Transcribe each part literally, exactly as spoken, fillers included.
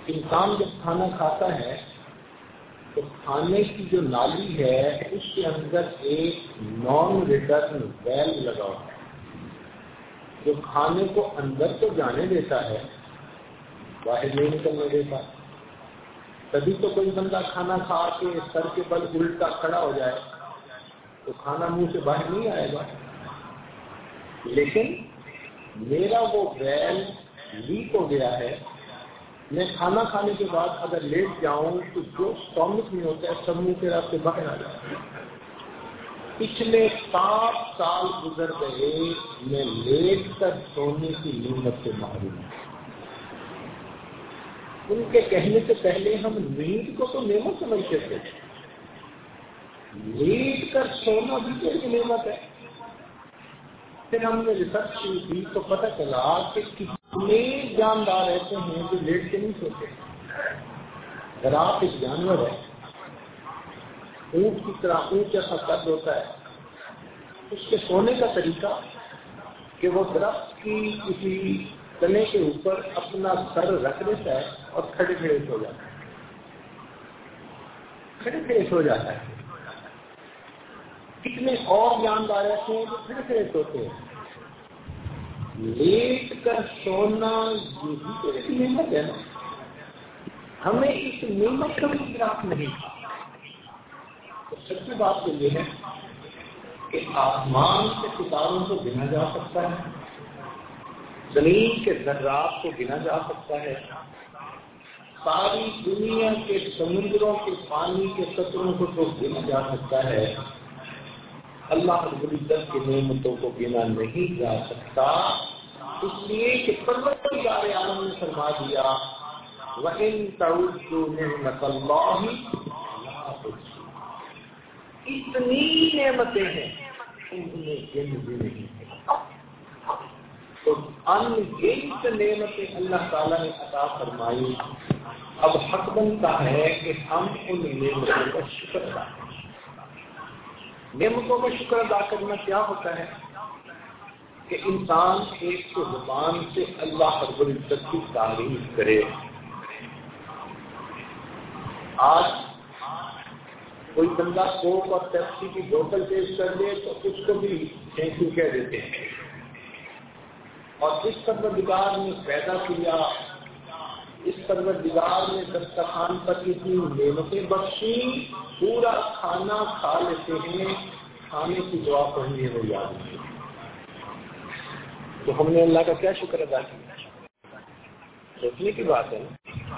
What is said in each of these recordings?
انسان جب کھانا کھاتا ہے تو کھانے کی جو نالی ہے اس کے اندر ایک نان ریٹرن ویل لگا ہوا ہے جو کھانے کو اندر تو جانے دیتا ہے، باہر نہیں نکلنے دیتا۔ تبھی تو کوئی بندہ کھانا کھا کے سر کے بل الٹا کھڑا ہو جائے تو کھانا منہ سے باہر نہیں آئے گا، لیکن میرا وہ ویل لیک ہو گیا ہے۔ میں کھانا کھانے کے بعد اگر لیٹ جاؤں تو جو اسٹامک میں ہوتا ہے سب منہ کے راستے باہر آ جاتا ہے۔ پچھلے سات سال گزر گئے میں لیٹ کر سونے کی نعمت سے محروم ہوں۔ ان کے کہنے سے پہلے ہم نیند کو تو نعمت سمجھتے تھے، لیٹ کر سونا بھی تو ایک نعمت ہے۔ پھر ہم نے ریسرچ کی تھی تو پتہ چلا کہ کتنے جاندار ایسے ہیں جو لیٹ کے نہیں سوتے۔ اگر آپ ایک جانور ہے، اونٹ کی طرح اونٹ جیسا قد ہوتا ہے، اس کے سونے کا طریقہ کہ وہ درخت کی کسی تنے کے اوپر اپنا سر رکھ دیتا ہے اور کھڑے کھڑے سو جاتا ہے، کھڑے کھڑے سو جاتا ہے۔ کتنے اور جاندار ایسے ہیں جو کھڑے کھڑے سوتے ہیں۔ لیٹ کر سونا یہی تو ایک نعمت ہے نا، ہمیں اس نعمت کا بھی ادراک نہیں تھا۔ تو سچی بات تو یہ ہے کہ آسمان کے ستاروں کو گنا جا سکتا ہے، زمین کے ذرات کو گنا جا سکتا ہے، ساری دنیا کے سمندروں کے پانی کے قطروں کو تو گنا جا سکتا ہے، اللہ رب العزت کی نعمتوں کو گنا نہیں جا سکتا، اس لیے کہ پروردگار عالم نے فرما دیا وَإِن تَعُدُّوا نِعْمَتَ اللَّهِ لَا تُحْصُوهَا۔ اتنی نعمتیں ہیں انہیں گن بھی نہیں، تو ان گنت نعمتیں اللہ تعالیٰ نے عطا فرمائی۔ اب حق بنتا ہے کہ ہم ان نعمتوں کا شکر ادا کریں۔ نعمتوں کا شکر ادا کرنا کیا ہوتا ہے کہ انسان ایک تو زبان سے اللہ رب العزت کی تعریف کرے۔ آج کوئی بندہ کوک اور پیپسی کی بوتل پیش کر دے تو اس کو بھی تھینک یو کہہ دیتے ہیں، اور اس پروردگار نے پیدا کیا، اس پروردگار نے دسترخوان پر اتنی نعمتیں بخشی، پورا کھانا کھا لیتے ہیں، کھانے کی دعا پڑھنی ہے وہ یاد نہیں، تو ہم نے اللہ کا کیا شکر ادا کیا؟ سوچنے کی بات ہے نا۔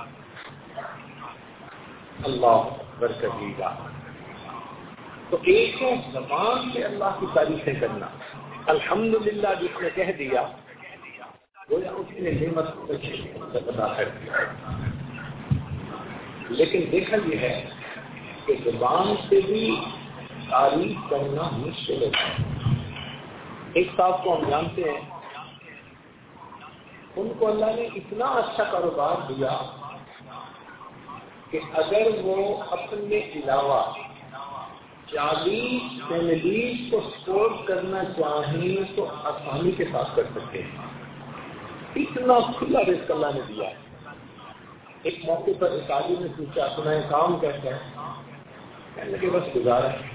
اللہ اکبر کبیرہ۔ تو ایک ہے زبان سے اللہ کی تعریفیں کرنا، الحمدللہ جس نے کہہ دیا گویا اس نے نعمت کو ادا کر دیا۔ لیکن دیکھا یہ ہے کہ زبان سے بھی تعریف کرنا مشکل ہے۔ ایک صاحب کو ہم جانتے ہیں، ان کو اللہ نے اتنا اچھا کاروبار دیا کہ اگر وہ اپنے علاوہ چالیس فیملیز کو سپورٹ کرنا چاہیں تو آسانی کے ساتھ کر سکتے ہیں، اتنا کھلا رزق اللہ نے دیا ہے۔ ایک موقع پر ایک آدمی نے پوچھا اپنا کام کیسا ہے، کہنے لگے بس گزارا ہے۔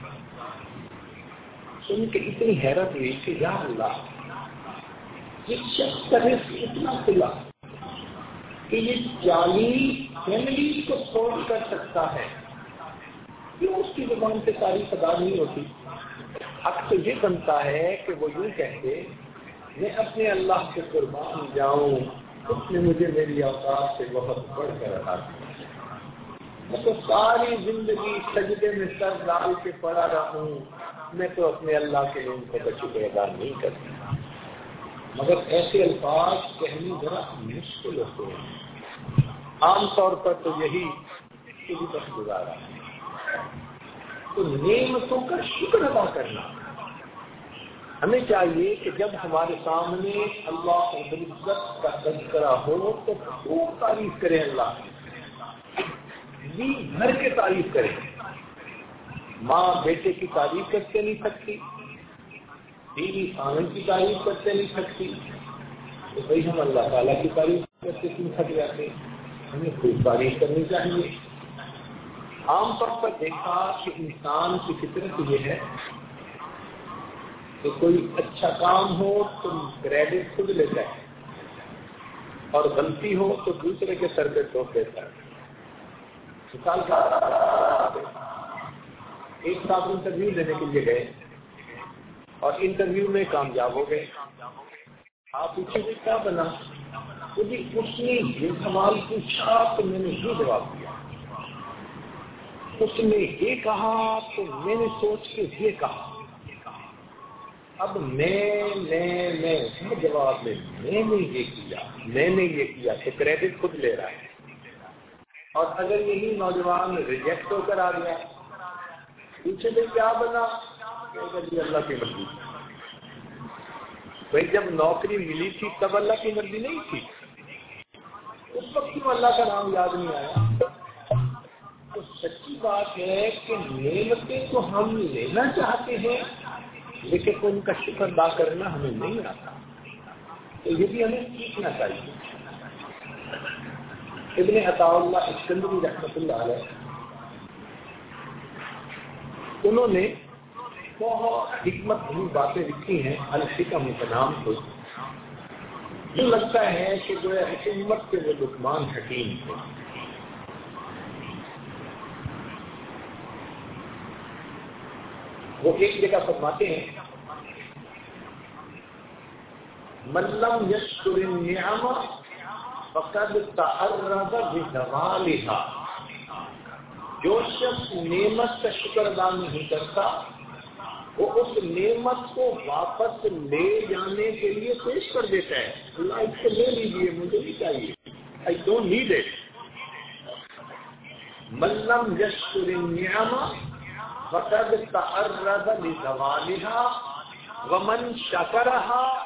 سن کے اتنی حیرت ہوئی کہ یا اللہ، جس شخص کا رزق اتنا کھلا کہ یہ چالیس فیملیز کو سپورٹ کر سکتا ہے، کیوں اس کی زبان سے تعریف ادا نہیں ہوتی؟ حق تو یہ بنتا ہے کہ وہ یوں کہتے میں اپنے اللہ سے قربان جاؤں، اس نے مجھے میری اوقات سے بہت بڑھ کر رکھا ہے، میں تو ساری زندگی سجدے میں سر ڈال کے پڑا رہوں، میں تو اپنے اللہ کے لیے ان کو شکر ادا نہیں کرتا۔ مگر ایسے الفاظ کہنے ذرا مشکل ہوتے ہیں، عام طور پر تو یہی کہ بس گزارا۔ تو نعمتوں کا شکر ادا کرنا، ہمیں چاہیے کہ جب ہمارے سامنے اللہ رب العزت کا تذکرہ ہو تو خوب تعریف کریں، اللہ جی گھر کے تعریف کریں۔ ماں بیٹے کی تعریف کرتے نہیں سکتی، بیوی خاوند کی تعریف کرتے نہیں سکتی، تو بھائی ہم اللہ تعالیٰ کی تعریف کرتے کیوں تھک جاتے ہیں؟ ہمیں خوب تعریف کرنی چاہیے. عام طور پر دیکھا کہ انسان کی فطرت یہ ہے کہ کوئی اچھا کام ہو تو کریڈٹ خود لیتا ہے اور غلطی ہو تو دوسرے کے سر پہ ٹوک دیتا ہے. مثال کا ایک صاحب انٹرویو دینے کے لیے گئے اور انٹرویو میں کامیاب ہو گئے. آپ پوچھیں گے کیا بنا؟ جی اس نے یہ سوال پوچھا تو میں نے یہ جواب دیا, اس نے یہ کہا تو میں نے سوچ کے یہ کہا. اب میں میں میں ہر جواب میں میں نے یہ کیا میں نے یہ کیا تو کریڈٹ خود لے رہا ہے. اور اگر یہی نوجوان ریجیکٹ ہو کر آ گیا, پوچھے تو کیا بنا؟ جی اللہ کی مرضی. بھائی جب نوکری ملی تھی تب اللہ کی مرضی نہیں تھی؟ اس وقت کیوں اللہ کا نام یاد نہیں آیا؟ تو سچی بات ہے کہ نعمتیں تو ہم لینا چاہتے ہیں لیکن ان کا شکر ادا کرنا ہمیں نہیں آتا. تو یہ بھی ہمیں سیکھنا چاہیے. ابن عطاء اللہ اسکندری رحمۃ اللہ علیہ انہوں نے بہت حکمت بھری باتیں لکھی ہیں الحکم کے نام سے. یہ لگتا ہے کہ جو حکمت کے وہ لقمان حکیم تھے. وہ ایک جگہ فرماتے ہیں من لم یشکر النعم فقد تعرض بزوالها. جو شخص نعمت کا شکر ادا نہیں کرتا وہ اس نعمت کو واپس لے جانے کے لیے پیش کر دیتا ہے. اللہ اس کو لے لیجیے, مجھے نہیں چاہیے, I don't need it. من لم یشکر النعم فقد تعرض لزوالها ومن شکرها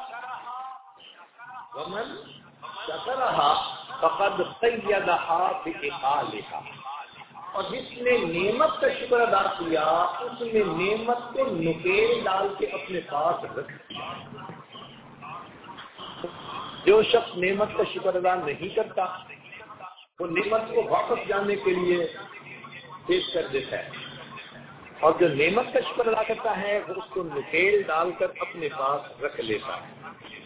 ومن شکرها فقد قیدها بإقالها. اور جس نے نعمت کا شکر ادا کیا اس نے نعمت کو نکیل ڈال کے اپنے پاس رکھ دیا. جو شخص نعمت کا شکر ادا نہیں کرتا وہ نعمت کو واپس جانے کے لیے پیش کر دیتا ہے, اور جو نعمت کا شکر ادا کرتا ہے وہ اس کو نکیل ڈال کر اپنے پاس رکھ لیتا ہے.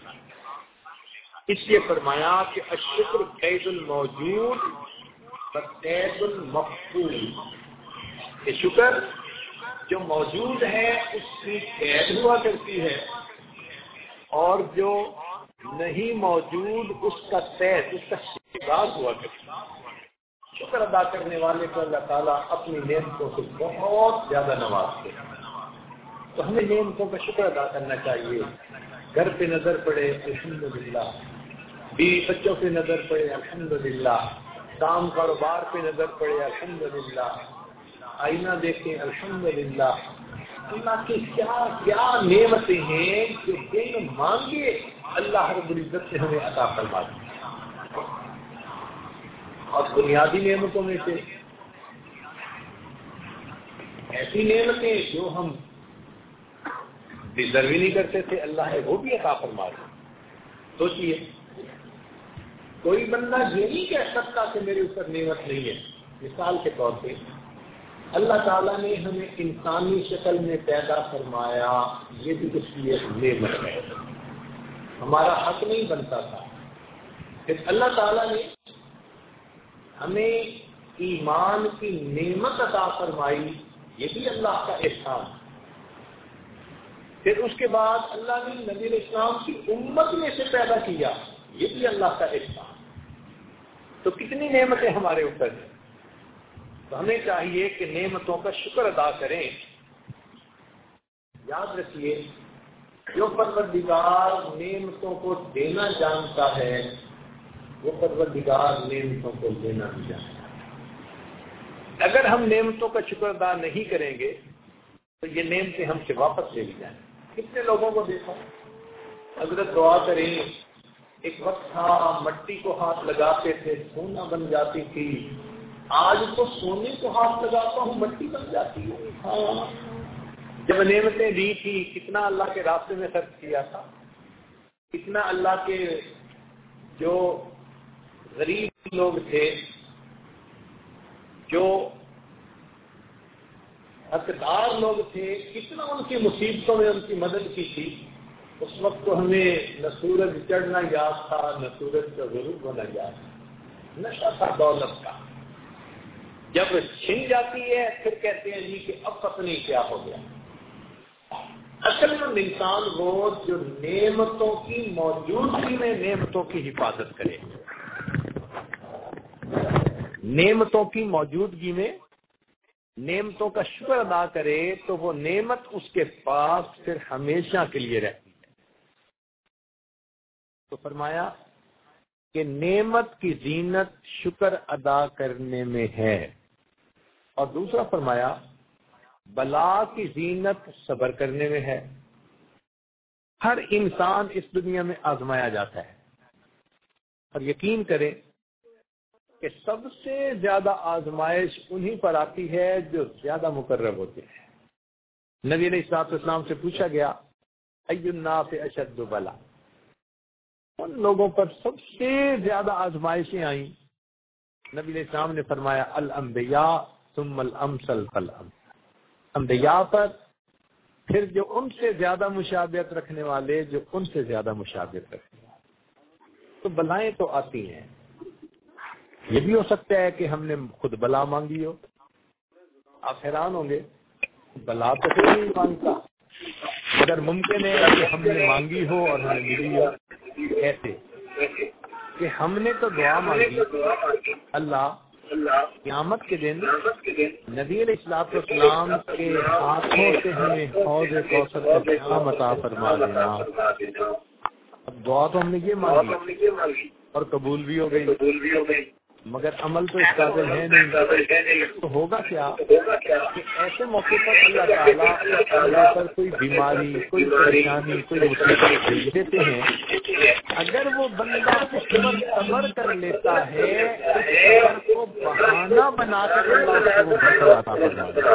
اس لیے فرمایا کہ الشکر قید الموجود قید المفقود. یہ شکر جو موجود ہے اس کی قید ہوا کرتی ہے اور جو نہیں موجود اس کا قید اس کا شکار ہوا کرتی ہے. شکر ادا کرنے والے کو اللہ تعالیٰ اپنی نعمتوں سے بہت زیادہ نوازتے ہیں. تو ہمیں نعمتوں کا شکر ادا کرنا چاہیے. گھر پہ نظر پڑے الحمدللہ, بیوی بچوں پہ نظر پڑے الحمدللہ, کام کاروبار پہ نظر پڑے الحمدللہ, آئینہ دیکھیں الحمدللہ. اللہ کی کیا کیا نعمتیں ہیں جو بن مانگے اللہ رب العزت سے ہمیں عطا فرما دی. اور بنیادی نعمتوں میں سے ایسی نعمتیں جو ہم ڈیزرو ہی نہیں کرتے تھے اللہ ہے وہ بھی عطا فرما دی. سوچیے کوئی بندہ یہ نہیں کہہ سکتا کہ میرے اوپر نعمت نہیں ہے. مثال کے طور پہ اللہ تعالیٰ نے ہمیں انسانی شکل میں پیدا فرمایا, یہ بھی اس کی ایک نعمت ہے, ہمارا حق نہیں بنتا تھا. پھر اللہ تعالیٰ نے ہمیں ایمان کی نعمت عطا فرمائی, یہ بھی اللہ کا احسان. پھر اس کے بعد اللہ نے نبی اسلام کی امت میں سے پیدا کیا, یہ بھی اللہ کا احسان. تو کتنی نعمتیں ہمارے اوپر ہیں. تو ہمیں چاہیے کہ نعمتوں کا شکر ادا کریں. یاد رکھیے جو پروردگار نعمتوں کو دینا جانتا ہے وہ پروردگار نعمتوں کو دینا بھی جانتا ہے. اگر ہم نعمتوں کا شکر ادا نہیں کریں گے تو یہ نعمتیں ہم سے واپس لے لی جائیں. کتنے لوگوں کو دیکھا حضرت دعا کریں, ایک وقت تھا مٹی کو ہاتھ لگاتے تھے سونا بن جاتی تھی, آج تو سونے کو ہاتھ لگاتا ہوں مٹی بن جاتی ہے. ہاں جب نعمتیں دی تھی کتنا اللہ کے راستے میں خرچ کیا تھا, کتنا اللہ کے جو غریب لوگ تھے جو حقدار لوگ تھے، کتنا ان کی مصیبتوں میں ان کی مدد کی تھی. اس وقت تو ہمیں نہ سورج چڑھنا یاد تھا نہ سورج کا غروب ہونا یاد تھا. نشہ تھا دولت کا. جب چھن جاتی ہے پھر کہتے ہیں جی کہ اب پتہ نہیں کیا ہو گیا. اصل میں انسان وہ جو نعمتوں کی موجودگی میں نعمتوں کی حفاظت کرے، نعمتوں کی موجودگی میں نعمتوں کا شکر ادا کرے تو وہ نعمت اس کے پاس پھر ہمیشہ کے لیے رہتی ہے. تو فرمایا کہ نعمت کی زینت شکر ادا کرنے میں ہے، اور دوسرا فرمایا بلا کی زینت صبر کرنے میں ہے. ہر انسان اس دنیا میں آزمایا جاتا ہے، اور یقین کریں کہ سب سے زیادہ آزمائش انہی پر آتی ہے جو زیادہ مقرب ہوتے ہیں. نبی علیہ الصلوۃ والسلام سے پوچھا گیا ای الناس اشد بلا، ان لوگوں پر سب سے زیادہ آزمائشیں آئیں. نبی علیہ السلام نے فرمایا الانبیاء ثم الامثل فالامثل، انبیاء پر، پھر جو ان سے زیادہ مشابہت رکھنے والے، جو ان سے زیادہ مشابہت رکھنے والے. تو بلائیں تو آتی ہیں. یہ بھی ہو سکتا ہے کہ ہم نے خود بلا مانگی ہو. آپ حیران ہوں گے، بلا تو کوئی نہیں مانگتا، مگر ممکن ہے کہ ہم نے مانگی ہو اور ہمیں ملی ہو. ایسے کہ ہم نے تو دعا مانگی، اللہ قیامت کے دن نبی علیہ الصلوۃ والسلام کے ہاتھوں سے ہمیں حوض کوثر کا جام عطا فرما دینا. اب دعا تو ہم نے یہ مانگی اور قبول بھی ہو گئی، مگر عمل تو اس قابل ہے نہیں. تو ہوگا کیا کہ ایسے موقع پر اللہ تعالیٰ اس بندے پر کوئی بیماری، کوئی پریشانی، کوئی مصیبت بھیج دیتے ہیں. اگر وہ بندہ اس پر صبر کر لیتا ہے، اس صبر کو بہانہ بنا کر اللہ اس کو وہ برکت عطا فرماتا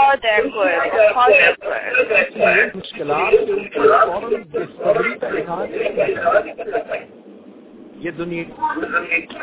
ہے. مشکلات کے اوپر فوراً بے صبری کا اظہار نہیں کرنا چاہیے. یہ دنیا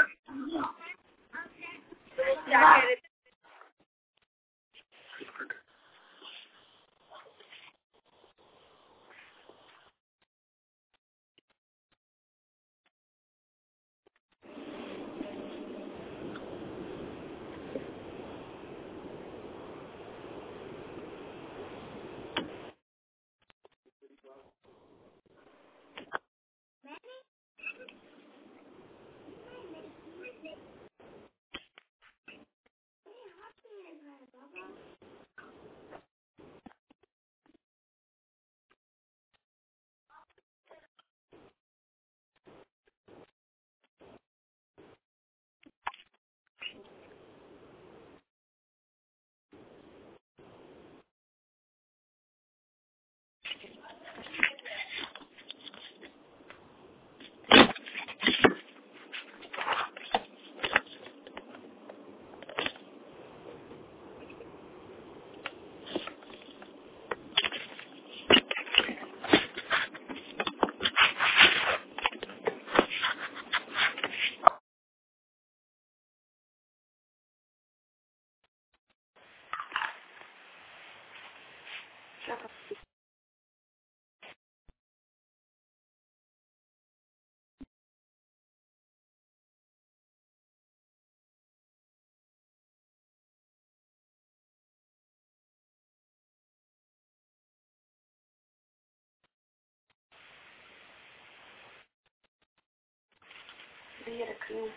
یہ رکھ رہی ہوں.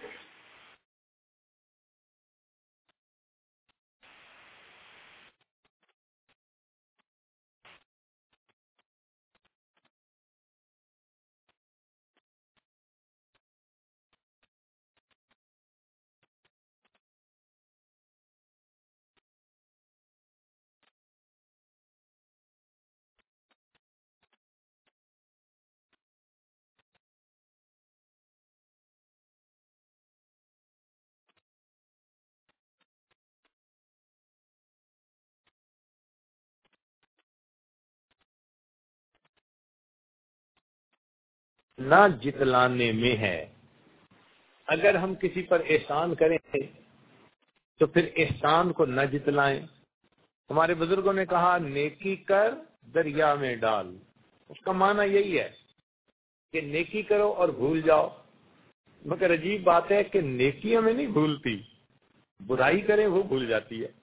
نہ جتلانے میں ہے. اگر ہم کسی پر احسان کریں تو پھر احسان کو نہ جتلائیں. ہمارے بزرگوں نے کہا نیکی کر دریا میں ڈال. اس کا معنی یہی ہے کہ نیکی کرو اور بھول جاؤ. مگر عجیب بات ہے کہ نیکی ہمیں نہیں بھولتی، برائی کریں وہ بھول جاتی ہے.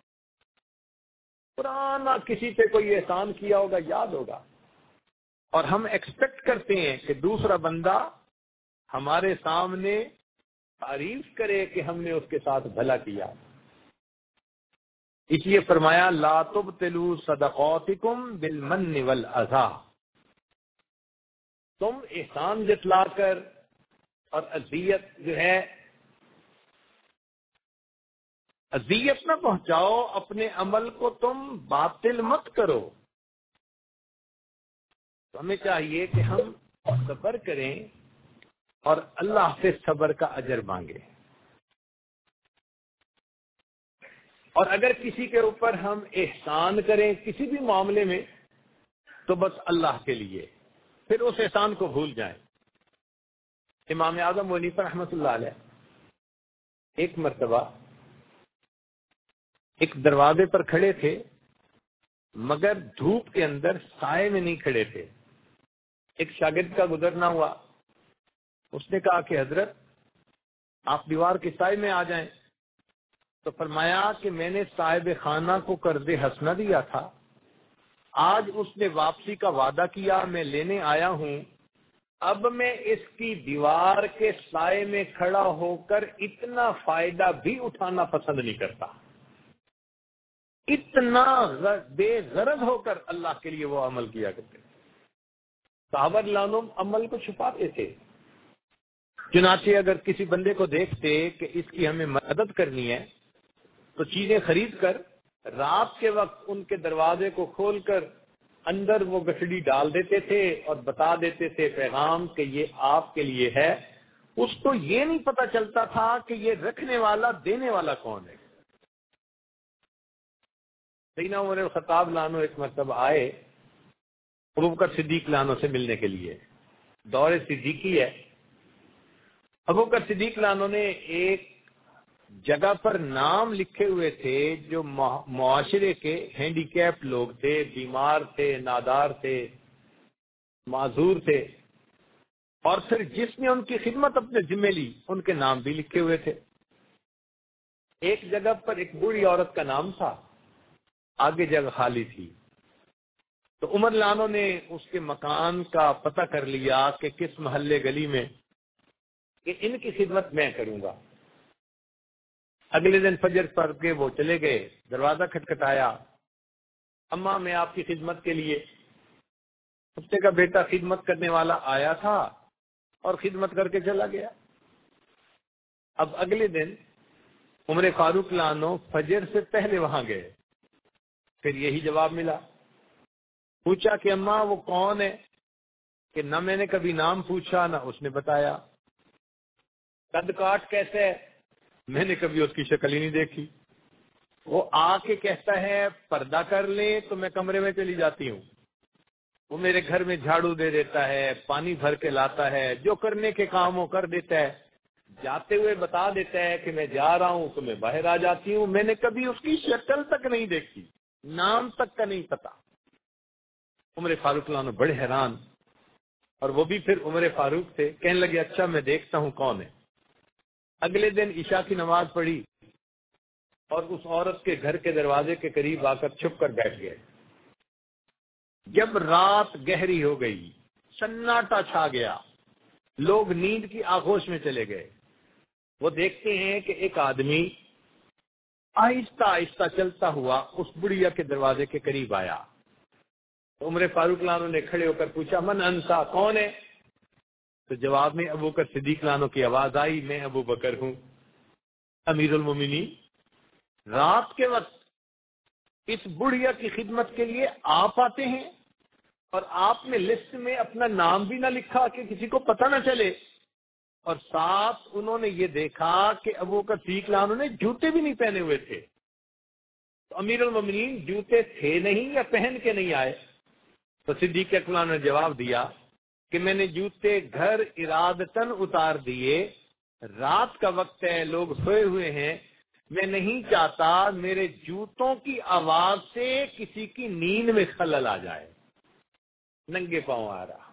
پرانا کسی پہ کوئی احسان کیا ہوگا یاد ہوگا، اور ہم ایکسپیکٹ کرتے ہیں کہ دوسرا بندہ ہمارے سامنے تعریف کرے کہ ہم نے اس کے ساتھ بھلا کیا. اس لیے فرمایا لا تبطلوا صدقاتکم بالمن والاذى. تم احسان جتلا کر اور اذیت جو ہے اذیت نہ پہنچاؤ، اپنے عمل کو تم باطل مت کرو. تو ہمیں چاہیے کہ ہم صبر کریں اور اللہ سے صبر کا اجر مانگیں. اور اگر کسی کے اوپر ہم احسان کریں کسی بھی معاملے میں تو بس اللہ کے لیے، پھر اس احسان کو بھول جائیں. امام اعظم ابو حنیفہ رحمۃ اللہ علیہ ایک مرتبہ ایک دروازے پر کھڑے تھے، مگر دھوپ کے اندر سائے میں نہیں کھڑے تھے. ایک شاگرد کا گزرنا ہوا، اس نے کہا کہ حضرت آپ دیوار کے سائے میں آ جائیں. تو فرمایا کہ میں نے صاحب خانہ کو قرض حسنہ دیا تھا، آج اس نے واپسی کا وعدہ کیا، میں لینے آیا ہوں. اب میں اس کی دیوار کے سائے میں کھڑا ہو کر اتنا فائدہ بھی اٹھانا پسند نہیں کرتا. اتنا بے غرض ہو کر اللہ کے لیے وہ عمل کیا کرتے. صحابہ رضوان عمل کو چھپاتے تھے. چنانچہ اگر کسی بندے کو دیکھتے کہ اس کی ہمیں مدد کرنی ہے تو چیزیں خرید کر رات کے وقت ان کے دروازے کو کھول کر اندر وہ گٹھڑی ڈال دیتے تھے اور بتا دیتے تھے پیغام کہ یہ آپ کے لیے ہے. اس کو یہ نہیں پتا چلتا تھا کہ یہ رکھنے والا دینے والا کون ہے. سیدنا عمر الخطاب لانو ایک مرتبہ آئے ابوبکر صدیق لانو سے ملنے کے لیے. دور صدیقی ہے. ابوبکر صدیق لانو نے ایک جگہ پر نام لکھے ہوئے تھے جو معاشرے کے ہینڈی کیپ لوگ تھے، بیمار تھے، نادار تھے، معذور تھے، اور پھر جس نے ان کی خدمت اپنے ذمہ لی ان کے نام بھی لکھے ہوئے تھے. ایک جگہ پر ایک بوڑھی عورت کا نام تھا، آگے جگہ خالی تھی. تو عمر لانو نے اس کے مکان کا پتہ کر لیا کہ کس محلے گلی میں کہ ان کی خدمت میں کروں گا. اگلے دن فجر پڑھ کے وہ چلے گئے، دروازہ کھٹکھٹایا، اماں میں آپ کی خدمت کے لیے. کتے کا بیٹا خدمت کرنے والا آیا تھا اور خدمت کر کے چلا گیا. اب اگلے دن عمر فاروق لانو فجر سے پہلے وہاں گئے. پھر یہی جواب ملا. پوچھا کہ اماں وہ کون ہے، کہ نہ میں نے کبھی نام پوچھا نہ اس نے بتایا. قد کاٹ کیسے ہے، میں نے کبھی اس کی شکل ہی نہیں دیکھی. وہ آ کے کہتا ہے پردہ کر لیں تو میں کمرے میں چلی جاتی ہوں. وہ میرے گھر میں جھاڑو دے دیتا ہے، پانی بھر کے لاتا ہے، جو کرنے کے کام وہ کر دیتا ہے. جاتے ہوئے بتا دیتا ہے کہ میں جا رہا ہوں تو میں باہر آ جاتی ہوں. میں نے کبھی اس کی شکل تک نہیں دیکھی، نام تک کا نہیں پتا. عمر فاروق لانو بڑے حیران، اور وہ بھی پھر عمر فاروق تھے. کہنے لگے اچھا میں دیکھتا ہوں کون ہے. اگلے دن عشاء کی نماز پڑھی اور اس عورت کے گھر کے دروازے کے قریب آ کر چھپ کر بیٹھ گئے. جب رات گہری ہو گئی، سناٹا چھا گیا، لوگ نیند کی آغوش میں چلے گئے. وہ دیکھتے ہیں کہ ایک آدمی آہستہ آہستہ چلتا ہوا اس بڑھیا کے دروازے کے قریب آیا. عمر فاروق لانو نے کھڑے ہو کر پوچھا من انسا، کون ہے؟ تو جواب میں ابوبکر صدیق لانو کی آواز آئی، میں ابو بکر ہوں امیر المومنین. رات کے وقت اس بڑھیا کی خدمت کے لیے آپ آتے ہیں اور آپ نے لسٹ میں اپنا نام بھی نہ لکھا کہ کسی کو پتہ نہ چلے. اور ساتھ انہوں نے یہ دیکھا کہ ابوبکر صدیق لانو نے جوتے بھی نہیں پہنے ہوئے تھے. تو امیر المومنین جوتے تھے نہیں یا پہن کے نہیں آئے؟ تو صدیق اکبر نے جواب دیا کہ میں نے جوتے گھر ارادتن اتار دیے رات کا وقت ہے، لوگ سوئے ہوئے ہیں، میں نہیں چاہتا میرے جوتوں کی آواز سے کسی کی نیند میں خلل آ جائے، ننگے پاؤں آ رہا۔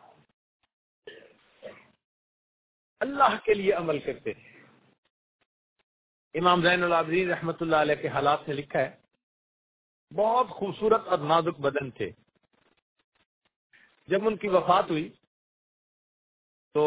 اللہ کے لیے عمل کرتے تھے۔ امام زین العابدین رحمۃ اللہ علیہ کے حالات میں لکھا ہے، بہت خوبصورت اور نازک بدن تھے۔ جب ان کی وفات ہوئی تو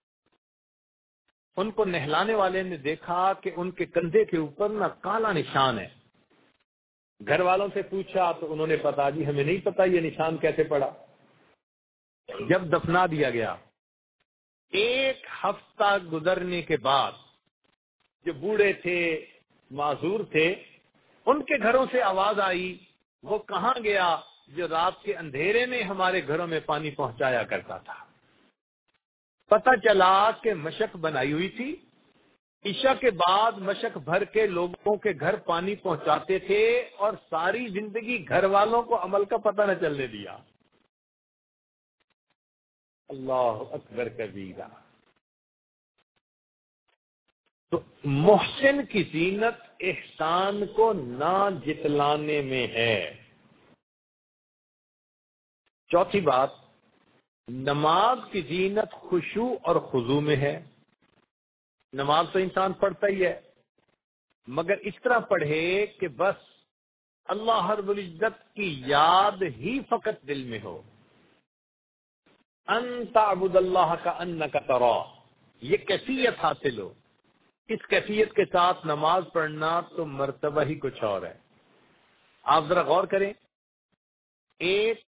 ان کو نہلانے والے نے دیکھا کہ ان کے کندھے کے اوپر نا کالا نشان ہے۔ گھر والوں سے پوچھا تو انہوں نے بتا دی ہمیں نہیں پتا یہ نشان کیسے پڑا۔ جب دفنا دیا گیا، ایک ہفتہ گزرنے کے بعد جو بوڑھے تھے، معذور تھے، ان کے گھروں سے آواز آئی، وہ کہاں گیا جو رات کے اندھیرے میں ہمارے گھروں میں پانی پہنچایا کرتا تھا؟ پتہ چلا کہ مشک بنائی ہوئی تھی، عشاء کے بعد مشک بھر کے لوگوں کے گھر پانی پہنچاتے تھے، اور ساری زندگی گھر والوں کو عمل کا پتہ نہ چلنے دیا۔ اللہ اکبر کبیرہ۔ تو محسن کی زینت احسان کو نہ جتلانے میں ہے۔ چوتھی بات، نماز کی زینت خشوع اور خضوع میں ہے۔ نماز تو انسان پڑھتا ہی ہے، مگر اس طرح پڑھے کہ بس اللہ رب العزت کی یاد ہی فقط دل میں ہو۔ ان تعبد اللہ کأنک تراہ، یہ کیفیت حاصل ہو۔ اس کیفیت کے ساتھ نماز پڑھنا تو مرتبہ ہی کچھ اور ہے۔ آپ ذرا غور کریں، ایک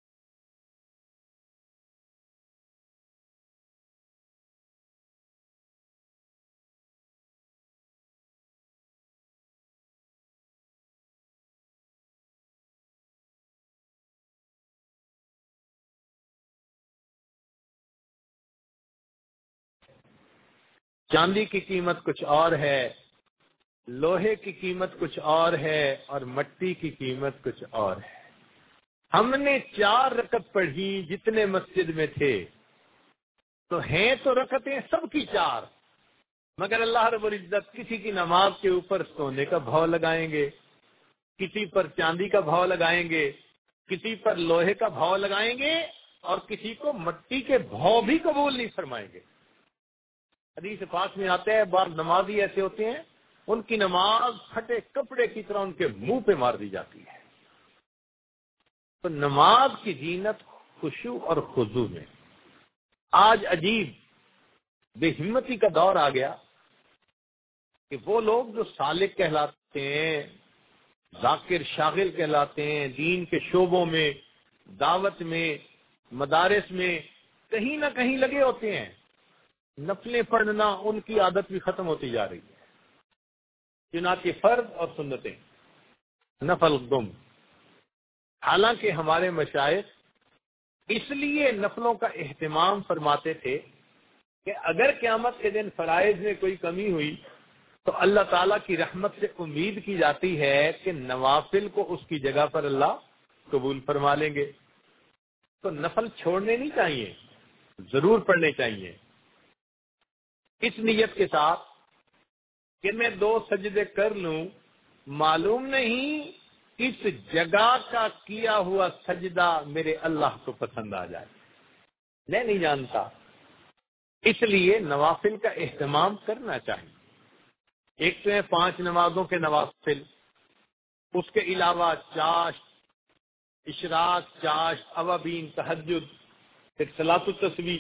چاندی کی قیمت کچھ اور ہے، لوہے کی قیمت کچھ اور ہے، اور مٹی کی قیمت کچھ اور ہے۔ ہم نے چار رکعت پڑھی جتنے مسجد میں تھے، تو ہیں تو رکعتیں سب کی چار، مگر اللہ رب العزت کسی کی نماز کے اوپر سونے کا بھاؤ لگائیں گے، کسی پر چاندی کا بھاؤ لگائیں گے، کسی پر لوہے کا بھاؤ لگائیں گے، اور کسی کو مٹی کے بھاؤ بھی قبول نہیں فرمائیں گے۔ حدیث پاک میں آتے ہیں بعض نمازی ایسے ہوتے ہیں ان کی نماز پھٹے کپڑے کی طرح ان کے منہ پہ مار دی جاتی ہے۔ تو نماز کی زینت خشوع اور خضوع میں۔ آج عجیب بے ہمتی کا دور آ گیا کہ وہ لوگ جو سالک کہلاتے ہیں، ذاکر شاغل کہلاتے ہیں، دین کے شعبوں میں، دعوت میں، مدارس میں کہیں نہ کہیں لگے ہوتے ہیں، نفلیں پڑھنا ان کی عادت بھی ختم ہوتی جا رہی ہے۔ چنانچہ فرض اور سنتیں، نفل گم۔ حالانکہ ہمارے مشائخ اس لیے نفلوں کا اہتمام فرماتے تھے کہ اگر قیامت کے دن فرائض میں کوئی کمی ہوئی تو اللہ تعالیٰ کی رحمت سے امید کی جاتی ہے کہ نوافل کو اس کی جگہ پر اللہ قبول فرما لیں گے۔ تو نفل چھوڑنے نہیں چاہیے، ضرور پڑھنے چاہیے، اس نیت کے ساتھ کہ میں دو سجدے کر لوں، معلوم نہیں اس جگہ کا کیا ہوا سجدہ میرے اللہ کو پسند آ جائے، میں نہیں جانتا۔ اس لیے نوافل کا اہتمام کرنا چاہیے۔ ایک تو ہے پانچ نمازوں کے نوافل، اس کے علاوہ چاشت، اشراق، چاشت، اوابین، تہجد، پھر صلاۃ التسبیح۔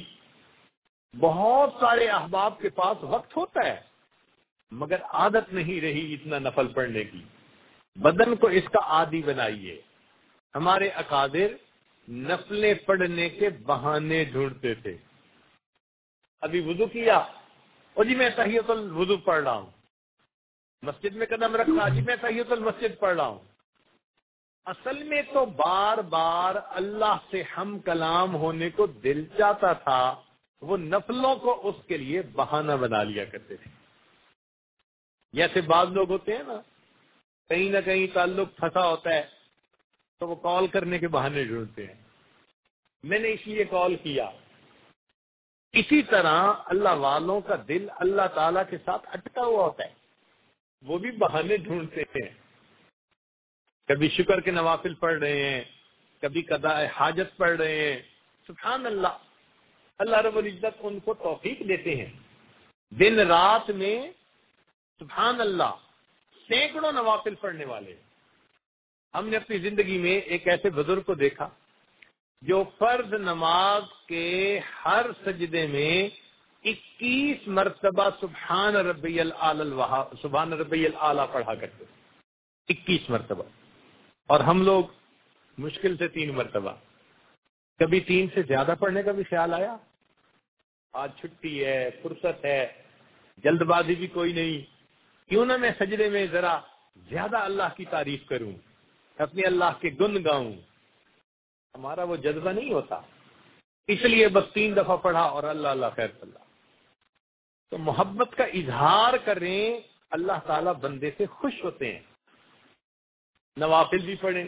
بہت سارے احباب کے پاس وقت ہوتا ہے مگر عادت نہیں رہی اتنا نفل پڑھنے کی۔ بدن کو اس کا عادی بنائیے۔ ہمارے اکابر نفلیں پڑھنے کے بہانے ڈھونڈتے تھے۔ ابھی وضو کیا، اور جی میں تحیۃ الوضو پڑھ رہا ہوں، مسجد میں قدم رکھا، جی میں تحیۃ المسجد پڑھ رہا ہوں۔ اصل میں تو بار بار اللہ سے ہم کلام ہونے کو دل چاہتا تھا، وہ نفلوں کو اس کے لیے بہانہ بنا لیا کرتے تھے۔ جیسے بعض لوگ ہوتے ہیں نا، کہیں نہ کہیں تعلق پھنسا ہوتا ہے تو وہ کال کرنے کے بہانے ڈھونڈتے ہیں۔ میں نے اس لیے کال کیا، اسی طرح اللہ والوں کا دل اللہ تعالیٰ کے ساتھ اٹکا ہوا ہوتا ہے، وہ بھی بہانے ڈھونڈتے ہیں، کبھی شکر کے نوافل پڑھ رہے ہیں، کبھی قضاء حاجت پڑھ رہے ہیں. سبحان اللہ، اللہ رب العزت ان کو توفیق دیتے ہیں دن رات میں. سبحان اللہ، سینکڑوں نوافل پڑھنے والے. ہم نے اپنی زندگی میں ایک ایسے بزرگ کو دیکھا جو فرض نماز کے ہر سجدے میں اکیس مرتبہ سبحان ربی الاعلی سبحان ربی الاعلی پڑھا کرتے، اکیس مرتبہ. اور ہم لوگ مشکل سے تین مرتبہ. کبھی تین سے زیادہ پڑھنے کا بھی خیال آیا؟ آج چھٹی ہے، فرصت ہے، جلد بازی بھی کوئی نہیں، کیوں نہ میں سجدے میں ذرا زیادہ اللہ کی تعریف کروں، اپنے اللہ کے گن گاؤں. ہمارا وہ جذبہ نہیں ہوتا، اس لیے بس تین دفعہ پڑھا اور اللہ اللہ خیر اللہ. تو محبت کا اظہار کریں، اللہ تعالیٰ بندے سے خوش ہوتے ہیں. نوافل بھی پڑھیں،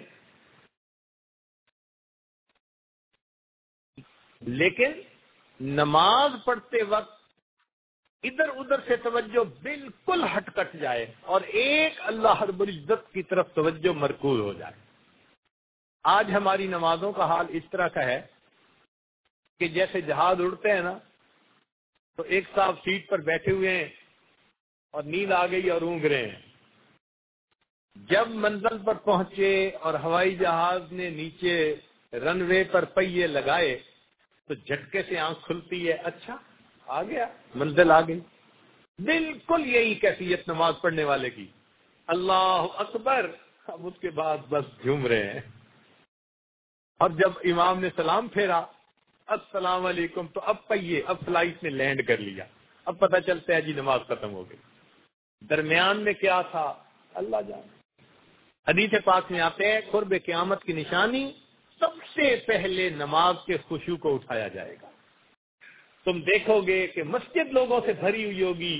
لیکن نماز پڑھتے وقت ادھر ادھر سے توجہ بالکل ہٹ کٹ جائے اور ایک اللہ رب العزت کی طرف توجہ مرکوز ہو جائے. آج ہماری نمازوں کا حال اس طرح کا ہے کہ جیسے جہاز اڑتے ہیں نا، تو ایک صاحب سیٹ پر بیٹھے ہوئے ہیں اور نیند آ گئی اور اونگ رہے ہیں. جب منزل پر پہنچے اور ہوائی جہاز نے نیچے رن وے پر پہیے لگائے تو جھٹکے سے آنکھ کھلتی ہے، اچھا آ گیا، منزل آ گئی. بالکل یہی کیفیت نماز پڑھنے والے کی. اللہ اکبر، اب اس کے بعد بس جھوم رہے ہیں. اور جب امام نے سلام پھیرا السلام علیکم، تو اب پہیے اب فلائٹ نے لینڈ کر لیا، اب پتہ چلتا ہے جی نماز ختم ہو گئی. درمیان میں کیا تھا اللہ جانے. حدیث پاک میں آتے ہیں قرب قیامت کی نشانی سب سے پہلے نماز کے خشوع کو اٹھایا جائے گا. تم دیکھو گے کہ مسجد لوگوں سے بھری ہوئی ہوگی،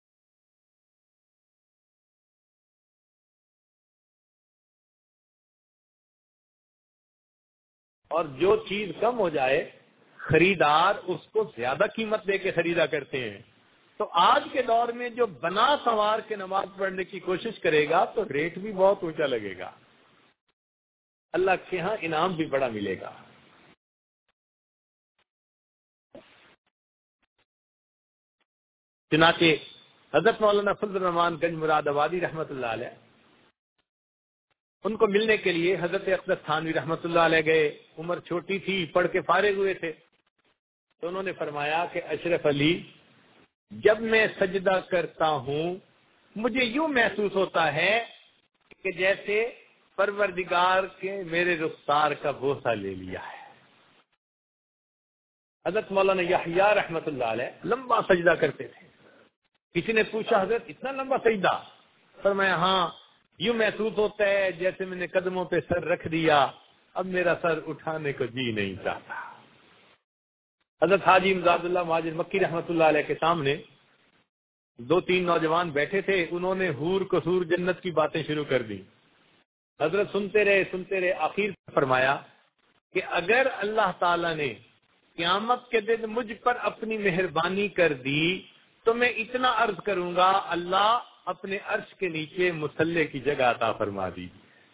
اور جو چیز کم ہو جائے خریدار اس کو زیادہ قیمت دے کے خریدا کرتے ہیں. تو آج کے دور میں جو بنا سنوار کے نماز پڑھنے کی کوشش کرے گا تو ریٹ بھی بہت اونچا لگے گا، اللہ کے ہاں انعام بھی بڑا ملے گا. چنانچہ حضرت مولانا فضل الرحمان گنج مراد آبادی رحمۃ اللہ علیہ، ان کو ملنے کے لیے حضرت اقدس تھانوی رحمۃ اللہ علیہ گئے. عمر چھوٹی تھی، پڑھ کے فارغ ہوئے تھے. تو انہوں نے فرمایا کہ اشرف علی، جب میں سجدہ کرتا ہوں مجھے یوں محسوس ہوتا ہے کہ جیسے پروردگار کے میرے رخسار کا بوسہ لے لیا ہے. حضرت مولانا یحییٰ رحمۃ اللہ علیہ لمبا سجدہ کرتے تھے. کسی نے پوچھا حضرت اتنا لمبا سجدہ؟ فرمایا ہاں، یوں محسوس ہوتا ہے جیسے میں نے قدموں پہ سر رکھ دیا، اب میرا سر اٹھانے کو جی نہیں چاہتا. حضرت حاجی امداد اللہ مہاجر مکی رحمۃ اللہ علیہ کے سامنے دو تین نوجوان بیٹھے تھے، انہوں نے حور قصور جنت کی باتیں شروع کر دی. حضرت سنتے رہے سنتے رہے آخر فرمایا کہ اگر اللہ تعالی نے قیامت کے دن مجھ پر اپنی مہربانی کر دی تو میں اتنا عرض کروں گا، اللہ اپنے عرش کے نیچے مصلی کی جگہ عطا فرما دی.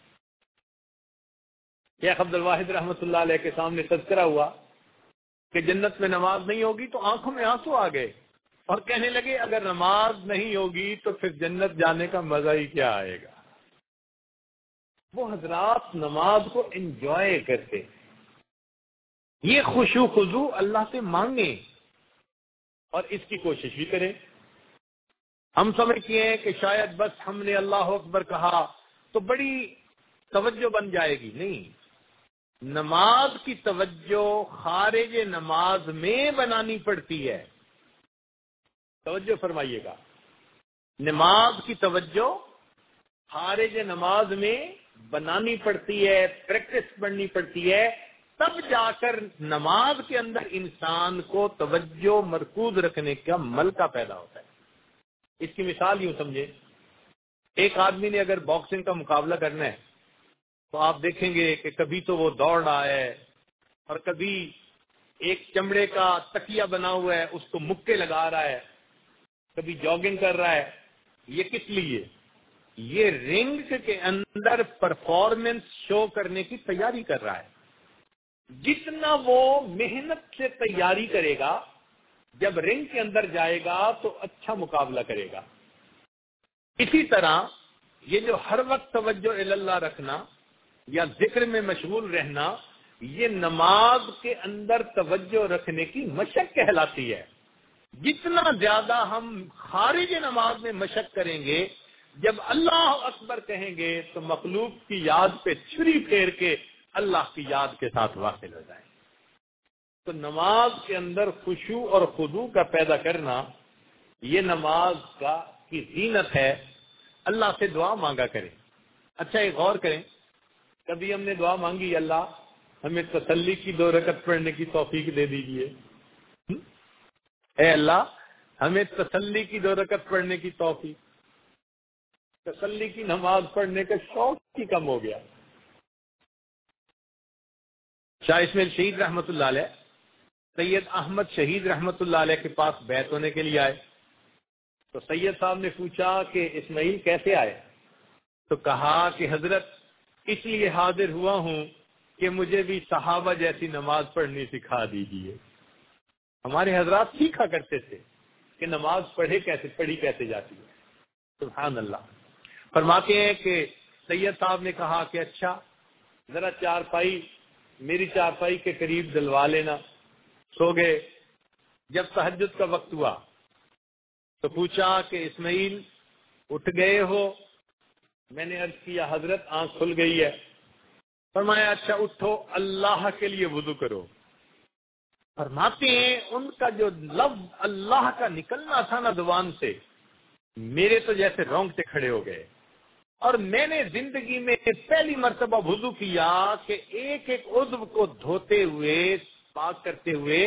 شیخ عبد الواحد رحمۃ اللہ علیہ کے سامنے تذکرہ ہوا کہ جنت میں نماز نہیں ہوگی تو آنکھوں میں آنسو آ گئے اور کہنے لگے اگر نماز نہیں ہوگی تو پھر جنت جانے کا مزہ ہی کیا آئے گا. وہ حضرات نماز کو انجوائے کرتے. یہ خشوع خضوع اللہ سے مانگیں اور اس کی کوشش بھی کریں. ہم سمجھتے ہیں کہ شاید بس ہم نے اللہ اکبر کہا تو بڑی توجہ بن جائے گی. نہیں، نماز کی توجہ خارج نماز میں بنانی پڑتی ہے. توجہ فرمائیے گا، نماز کی توجہ خارج نماز میں بنانی پڑتی ہے، پریکٹس بننی پڑتی ہے، تب جا کر نماز کے اندر انسان کو توجہ مرکوز رکھنے کا ملکہ پیدا ہوتا ہے. اس کی مثال یوں سمجھے، ایک آدمی نے اگر باکسنگ کا مقابلہ کرنا ہے تو آپ دیکھیں گے کہ کبھی تو وہ دوڑ رہا ہے اور کبھی ایک چمڑے کا تکیہ بنا ہوا ہے، اس کو مکے لگا رہا ہے، کبھی جاگنگ کر رہا ہے. یہ کس لیے؟ یہ رنگ کے اندر پرفارمنس شو کرنے کی تیاری کر رہا ہے. جتنا وہ محنت سے تیاری کرے گا، جب رنگ کے اندر جائے گا تو اچھا مقابلہ کرے گا. اسی طرح یہ جو ہر وقت توجہ اللہ رکھنا یا ذکر میں مشغول رہنا، یہ نماز کے اندر توجہ رکھنے کی مشق کہلاتی ہے. جتنا زیادہ ہم خارج نماز میں مشق کریں گے، جب اللہ اکبر کہیں گے تو مخلوق کی یاد پہ چھری پھیر کے اللہ کی یاد کے ساتھ واصل ہو جائیں. تو نماز کے اندر خشوع اور خضوع کا پیدا کرنا، یہ نماز کا کی زینت ہے. اللہ سے دعا مانگا کریں. اچھا ایک غور کریں، کبھی ہم نے دعا مانگی اللہ ہمیں تسلی کی دو رکعت پڑھنے کی توفیق دے دیجیے؟ اے اللہ ہمیں تسلی کی دو رکعت پڑھنے کی توفیق. تسلی کی نماز پڑھنے کا شوق ہی کم ہو گیا. شاہ اسماعیل شہید رحمت اللہ علیہ سید احمد شہید رحمت اللہ علیہ کے پاس بیعت ہونے کے لیے آئے تو سید صاحب نے پوچھا کہ اسماعیل کیسے آئے؟ تو کہا کہ حضرت اس لیے حاضر ہوا ہوں کہ مجھے بھی صحابہ جیسی نماز پڑھنی سکھا دیجیے. ہمارے حضرات سیکھا کرتے تھے کہ نماز پڑھے کیسے، پڑھی کیسے جاتی ہے. سبحان اللہ. فرماتے ہیں کہ سید صاحب نے کہا کہ اچھا ذرا چارپائی میری چارپائی کے قریب دلوا لینا. سو گئے. جب تہجد کا وقت ہوا تو پوچھا کہ اسماعیل اٹھ گئے ہو؟ میں نے عرض کیا حضرت آنکھ کھل گئی ہے. فرمایا اچھا اٹھو اللہ کے لیے وضو کرو. فرماتے ہیں ان کا جو لفظ اللہ کا نکلنا تھا نا زبان سے، میرے تو جیسے رونگٹے کھڑے ہو گئے. اور میں نے زندگی میں پہلی مرتبہ وضو کیا کہ ایک ایک عضو کو دھوتے ہوئے، پاک کرتے ہوئے،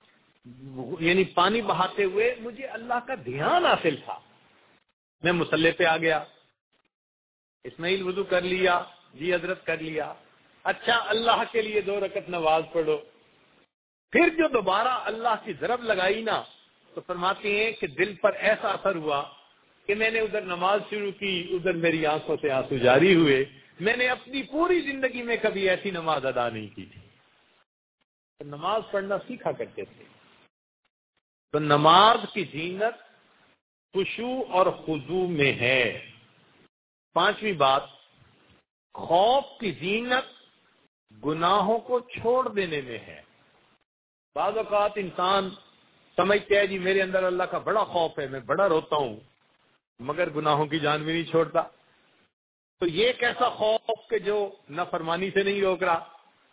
یعنی پانی بہاتے ہوئے مجھے اللہ کا دھیان حاصل تھا. میں مصلی پہ آ گیا. اسماعیل وضو کر لیا؟ جی حضرت کر لیا. اچھا اللہ کے لیے دو رکعت نماز پڑھو. پھر جو دوبارہ اللہ کی ضرب لگائی نا تو فرماتے ہیں کہ دل پر ایسا اثر ہوا کہ میں نے ادھر نماز شروع کی، ادھر میری آنکھوں سے آنسو جاری ہوئے. میں نے اپنی پوری زندگی میں کبھی ایسی نماز ادا نہیں کی تھی. تو نماز پڑھنا سیکھا کرتے تھے. تو نماز کی زینت خشوع اور خضوع میں ہے. پانچویں بات، خوف کی زینت گناہوں کو چھوڑ دینے میں ہے. بعض اوقات انسان سمجھتے ہے جی میرے اندر اللہ کا بڑا خوف ہے، میں بڑا روتا ہوں، مگر گناہوں کی جان بھی نہیں چھوڑتا. تو یہ ایک ایسا خوف کہ جو نافرمانی سے نہیں روک رہا.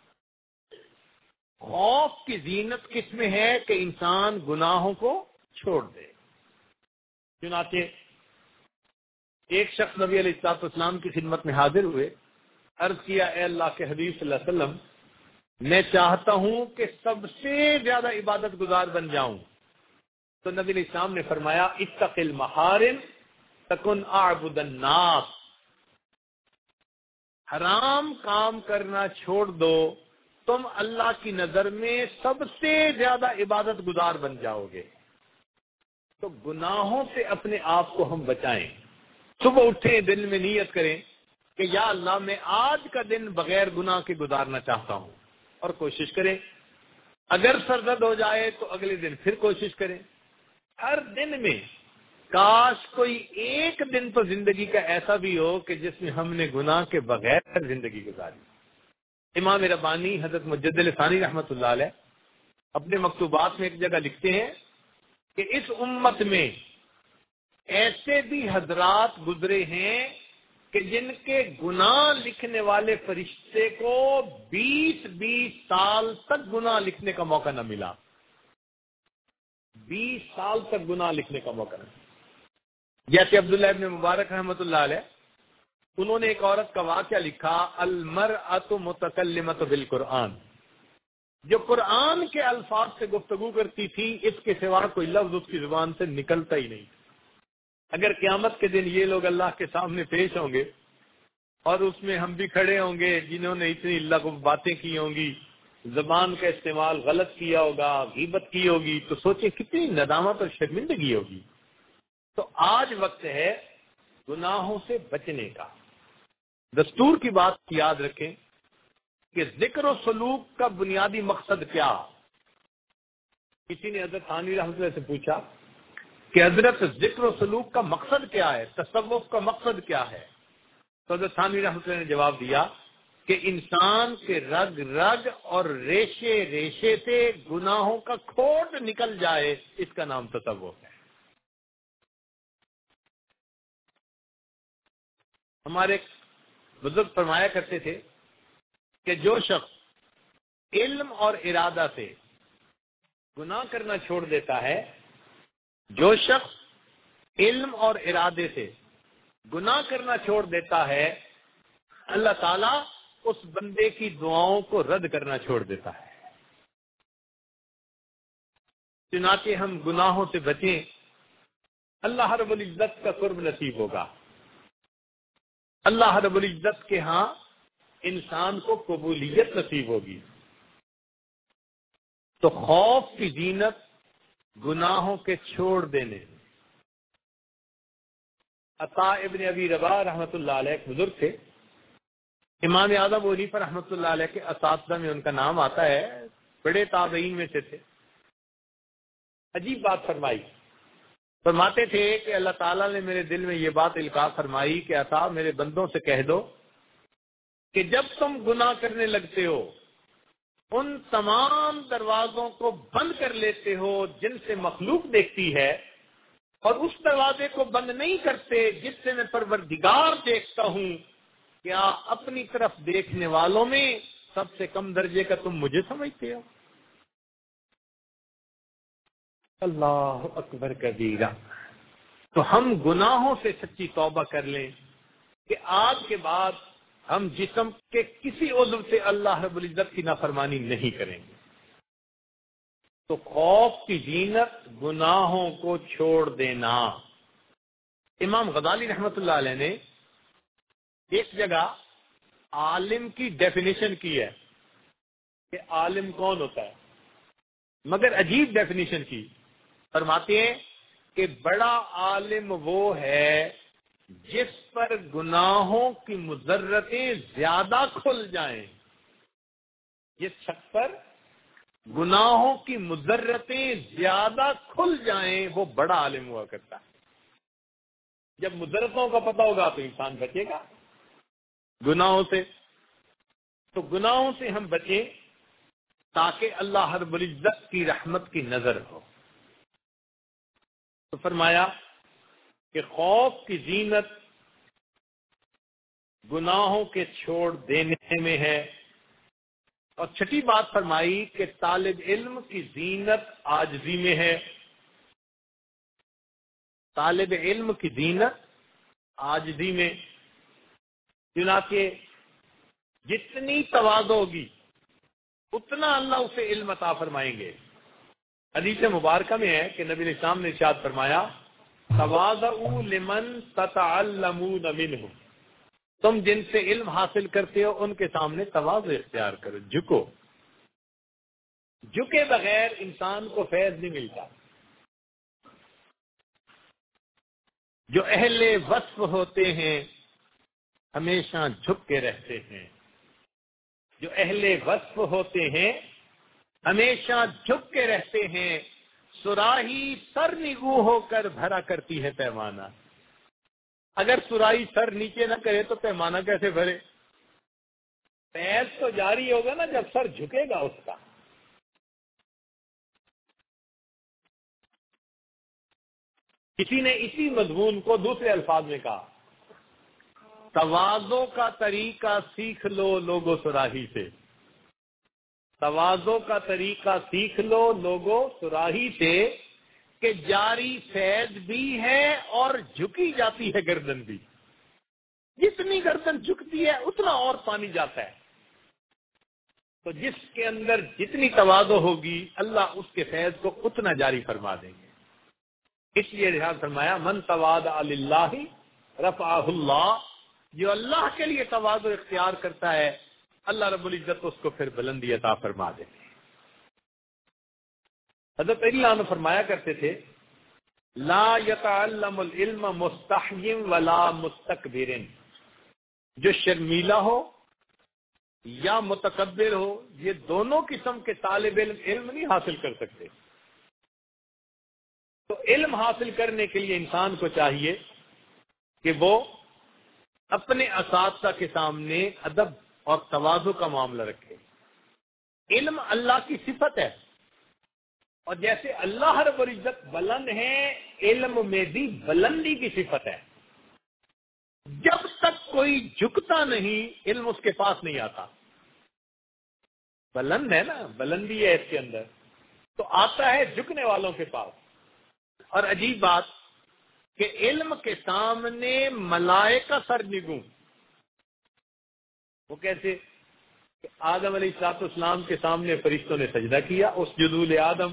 خوف کی زینت کس میں ہے کہ انسان گناہوں کو چھوڑ دے. چنانچہ ایک شخص نبی علیہ الصلوۃ والسلام کی خدمت میں حاضر ہوئے. عرض کیا اے اللہ کے حبیب صلی اللہ علیہ وسلم، میں چاہتا ہوں کہ سب سے زیادہ عبادت گزار بن جاؤں. تو نبی علیہ السلام نے فرمایا اتق المحارم تکن اعبد الناس. حرام کام کرنا چھوڑ دو، تم اللہ کی نظر میں سب سے زیادہ عبادت گزار بن جاؤ گے. تو گناہوں سے اپنے آپ کو ہم بچائیں. صبح اٹھیں، دل میں نیت کریں کہ یا اللہ میں آج کا دن بغیر گناہ کے گزارنا چاہتا ہوں، اور کوشش کریں. اگر سرزد ہو جائے تو اگلے دن پھر کوشش کریں. ہر دن میں کاش کوئی ایک دن تو زندگی کا ایسا بھی ہو کہ جس میں ہم نے گناہ کے بغیر زندگی گزاری. امام ربانی حضرت مجدد ثانی رحمت اللہ علیہ اپنے مکتوبات میں ایک جگہ لکھتے ہیں کہ اس امت میں ایسے بھی حضرات گزرے ہیں کہ جن کے گناہ لکھنے والے فرشتے کو بیس بیس سال تک گناہ لکھنے کا موقع نہ ملا. بیس سال تک گناہ لکھنے کا موقع نہ ملا. جیسے عبداللہ ابن مبارک رحمۃ اللہ علیہ، انہوں نے ایک عورت کا واقعہ لکھا، المرأۃ متکلمۃ بالقرآن، جو قرآن کے الفاظ سے گفتگو کرتی تھی، اس کے سوا کوئی لفظ اس کی زبان سے نکلتا ہی نہیں. اگر قیامت کے دن یہ لوگ اللہ کے سامنے پیش ہوں گے اور اس میں ہم بھی کھڑے ہوں گے جنہوں نے اتنی لغو باتیں کی ہوں گی، زبان کا استعمال غلط کیا ہوگا، غیبت کی ہوگی، تو سوچیں کتنی ندامت اور شرمندگی ہوگی۔ تو آج وقت ہے گناہوں سے بچنے کا۔ دستور کی بات یاد رکھیں کہ ذکر و سلوک کا بنیادی مقصد کیا؟ کسی نے حضرت تھانوی رحمۃ اللہ سے پوچھا کہ حضرت ذکر و سلوک کا مقصد کیا ہے، تصوف کا مقصد کیا ہے؟ تو حضرت تھانوی رحمۃ اللہ نے جواب دیا کہ انسان کے رگ رگ اور ریشے ریشے سے گناہوں کا کھوٹ نکل جائے، اس کا نام تصوف ہے۔ ہمارے بزرگ فرمایا کرتے تھے کہ جو شخص علم اور ارادہ سے گناہ کرنا چھوڑ دیتا ہے، جو شخص علم اور ارادے سے گناہ کرنا چھوڑ دیتا ہے، اللہ تعالیٰ اس بندے کی دعاؤں کو رد کرنا چھوڑ دیتا ہے۔ چنانچہ ہم گناہوں سے بچیں، اللہ رب العزت کا قرب نصیب ہوگا۔ اللہ رب العزت کے ہاں انسان کو قبولیت نصیب ہوگی۔ تو خوف کی زینت گناہوں کے چھوڑ دینے۔ عطا ابن ابی رباح رحمۃ اللہ علیہ ایک بزرگ تھے، امام اعظم ابو حنیفہ رحمۃ اللہ علیہ کے اساتذہ میں ان کا نام آتا ہے، بڑے تابعین میں سے تھے۔ عجیب بات فرمائی، فرماتے تھے کہ اللہ تعالیٰ نے میرے دل میں یہ بات القاء فرمائی کہ عطا میرے بندوں سے کہہ دو کہ جب تم گناہ کرنے لگتے ہو ان تمام دروازوں کو بند کر لیتے ہو جن سے مخلوق دیکھتی ہے، اور اس دروازے کو بند نہیں کرتے جس سے میں پروردگار دیکھتا ہوں، کیا اپنی طرف دیکھنے والوں میں سب سے کم درجے کا تم مجھے سمجھتے ہو؟ اللہ اکبر کبیرہ۔ تو ہم گناہوں سے سچی توبہ کر لیں کہ آج کے بعد ہم جسم کے کسی عضو سے اللہ رب العزت کی نافرمانی نہیں کریں گے۔ تو خوف کی زینت گناہوں کو چھوڑ دینا۔ امام غزالی رحمۃ اللہ علیہ نے ایک جگہ عالم کی ڈیفینیشن کی ہے کہ عالم کون ہوتا ہے، مگر عجیب ڈیفینیشن کی۔ فرماتے ہیں کہ بڑا عالم وہ ہے جس پر گناہوں کی مضرتیں زیادہ کھل جائیں۔ جس شخص پر گناہوں کی مضرتیں زیادہ کھل جائیں وہ بڑا عالم ہوا کرتا ہے۔ جب مضرتوں کا پتہ ہوگا تو انسان بچے گا گناہوں سے۔ تو گناہوں سے ہم بچیں تاکہ اللہ رب العزت کی رحمت کی نظر ہو۔ تو فرمایا کہ خوف کی زینت گناہوں کے چھوڑ دینے میں ہے، اور چھٹی بات فرمائی کہ طالب علم کی زینت عاجزی میں ہے۔ طالب علم کی زینت عاجزی میں، چنانچہ جتنی تواضع ہوگی اتنا اللہ اسے علم عطا فرمائیں گے۔ حدیث مبارکہ میں ہے کہ نبی علیہ السلام نے ارشاد فرمایا تواضعوا لمن تتعلمون منہ، تم جن سے علم حاصل کرتے ہو ان کے سامنے تواضع اختیار کرو، جھکو۔ جھکے بغیر انسان کو فیض نہیں ملتا۔ جو اہل وصف ہوتے ہیں ہمیشہ جھک کے رہتے ہیں، جو اہل وصف ہوتے ہیں ہمیشہ جھک کے رہتے ہیں، سراہی سر نگو ہو کر بھرا کرتی ہے پیمانہ۔ اگر سراہی سر نیچے نہ کرے تو پیمانہ کیسے بھرے؟ فیض تو جاری ہوگا نا جب سر جھکے گا اس کا۔ کسی نے اسی مضمون کو دوسرے الفاظ میں کہا، تواضع کا طریقہ سیکھ لو لوگو سراہی سے، تواضع کا طریقہ سیکھ لو لوگو سراہی سے، کہ جاری فیض بھی ہے اور جھکی جاتی ہے گردن بھی۔ جتنی گردن جھکتی ہے اتنا اور پانی جاتا ہے۔ تو جس کے اندر جتنی تواضع ہوگی اللہ اس کے فیض کو اتنا جاری فرما دیں گے۔ اس لیے ارشاد فرمایا من تواضع للہ رفعہ اللہ، جو اللہ کے لیے تواضع اختیار کرتا ہے اللہ رب العزت اس کو پھر بلندی عطا فرما دیتے ہیں۔ حضرت علی عنہ فرمایا کرتے تھے لا یتعلم العلم مستحیم ولا مستکبر، جو شرمیلا ہو یا متکبر ہو یہ دونوں قسم کے طالب علم علم نہیں حاصل کر سکتے۔ تو علم حاصل کرنے کے لیے انسان کو چاہیے کہ وہ اپنے اساتذہ کے سامنے ادب اور تواضع کا معاملہ رکھے۔ علم اللہ کی صفت ہے، اور جیسے اللہ رب العزت بلند ہے، علم میں بھی بلندی کی صفت ہے۔ جب تک کوئی جھکتا نہیں علم اس کے پاس نہیں آتا۔ بلند ہے نا، بلندی ہے اس کے اندر، تو آتا ہے جھکنے والوں کے پاس۔ اور عجیب بات کہ علم کے سامنے ملائکہ سر نگوں، وہ کیسے کہ آدم علیہ الصلوۃ والسلام کے سامنے فرشتوں نے سجدہ کیا، اس جدول آدم،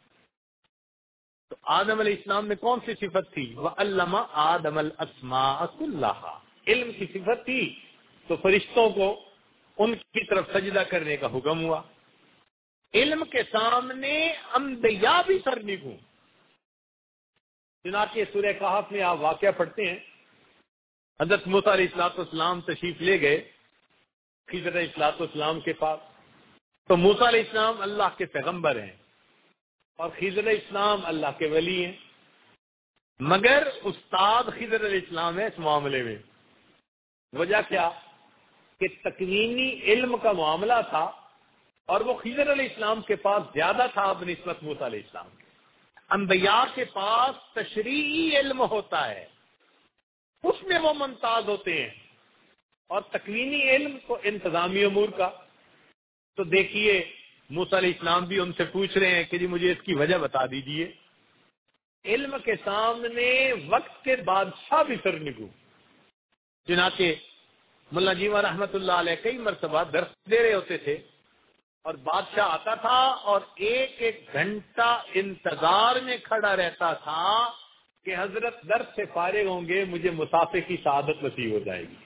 تو آدم علیہ السلام میں کون سی صفت تھی؟ وَعَلَّمَ آدَمَ الْأَسْمَاءَ كُلَّهَا، علم کی صفت تھی، تو فرشتوں کو ان کی طرف سجدہ کرنے کا حکم ہوا۔ علم کے سامنے انبیاء بھی سرنگوں۔ چنانچہ سورہ کہف میں آپ واقعہ پڑھتے ہیں، حضرت موسیٰ علیہ الصلوۃ والسلام تشریف لے گئے خضر علیہ الصلوۃ والسلام کے پاس، تو موسیٰ علیہ السلام اللہ کے پیغمبر ہیں اور خضر علیہ السلام اللہ کے ولی ہیں، مگر استاد خضر علیہ السلام ہے اس معاملے میں۔ وجہ کیا کہ تکوینی علم کا معاملہ تھا، اور وہ خضر علیہ السلام کے پاس زیادہ تھا بنسبت موسیٰ علیہ السلام کے۔ انبیاء کے پاس تشریعی علم ہوتا ہے، اس میں وہ ممتاز ہوتے ہیں، اور تکوینی علم تو انتظامی امور کا۔ تو دیکھیے موسیٰ علیہ السلام بھی ان سے پوچھ رہے ہیں کہ جی مجھے اس کی وجہ بتا دیجئے۔ علم کے سامنے وقت کے بادشاہ بھی سرنگوں۔ چنانچہ ملا جیوا رحمت اللہ علیہ کئی مرتبہ درس دے رہے ہوتے تھے، اور بادشاہ آتا تھا اور ایک ایک گھنٹہ انتظار میں کھڑا رہتا تھا کہ حضرت درس سے فارغ ہوں گے، مجھے مسافر کی سعادت نصیب ہو جائے گی۔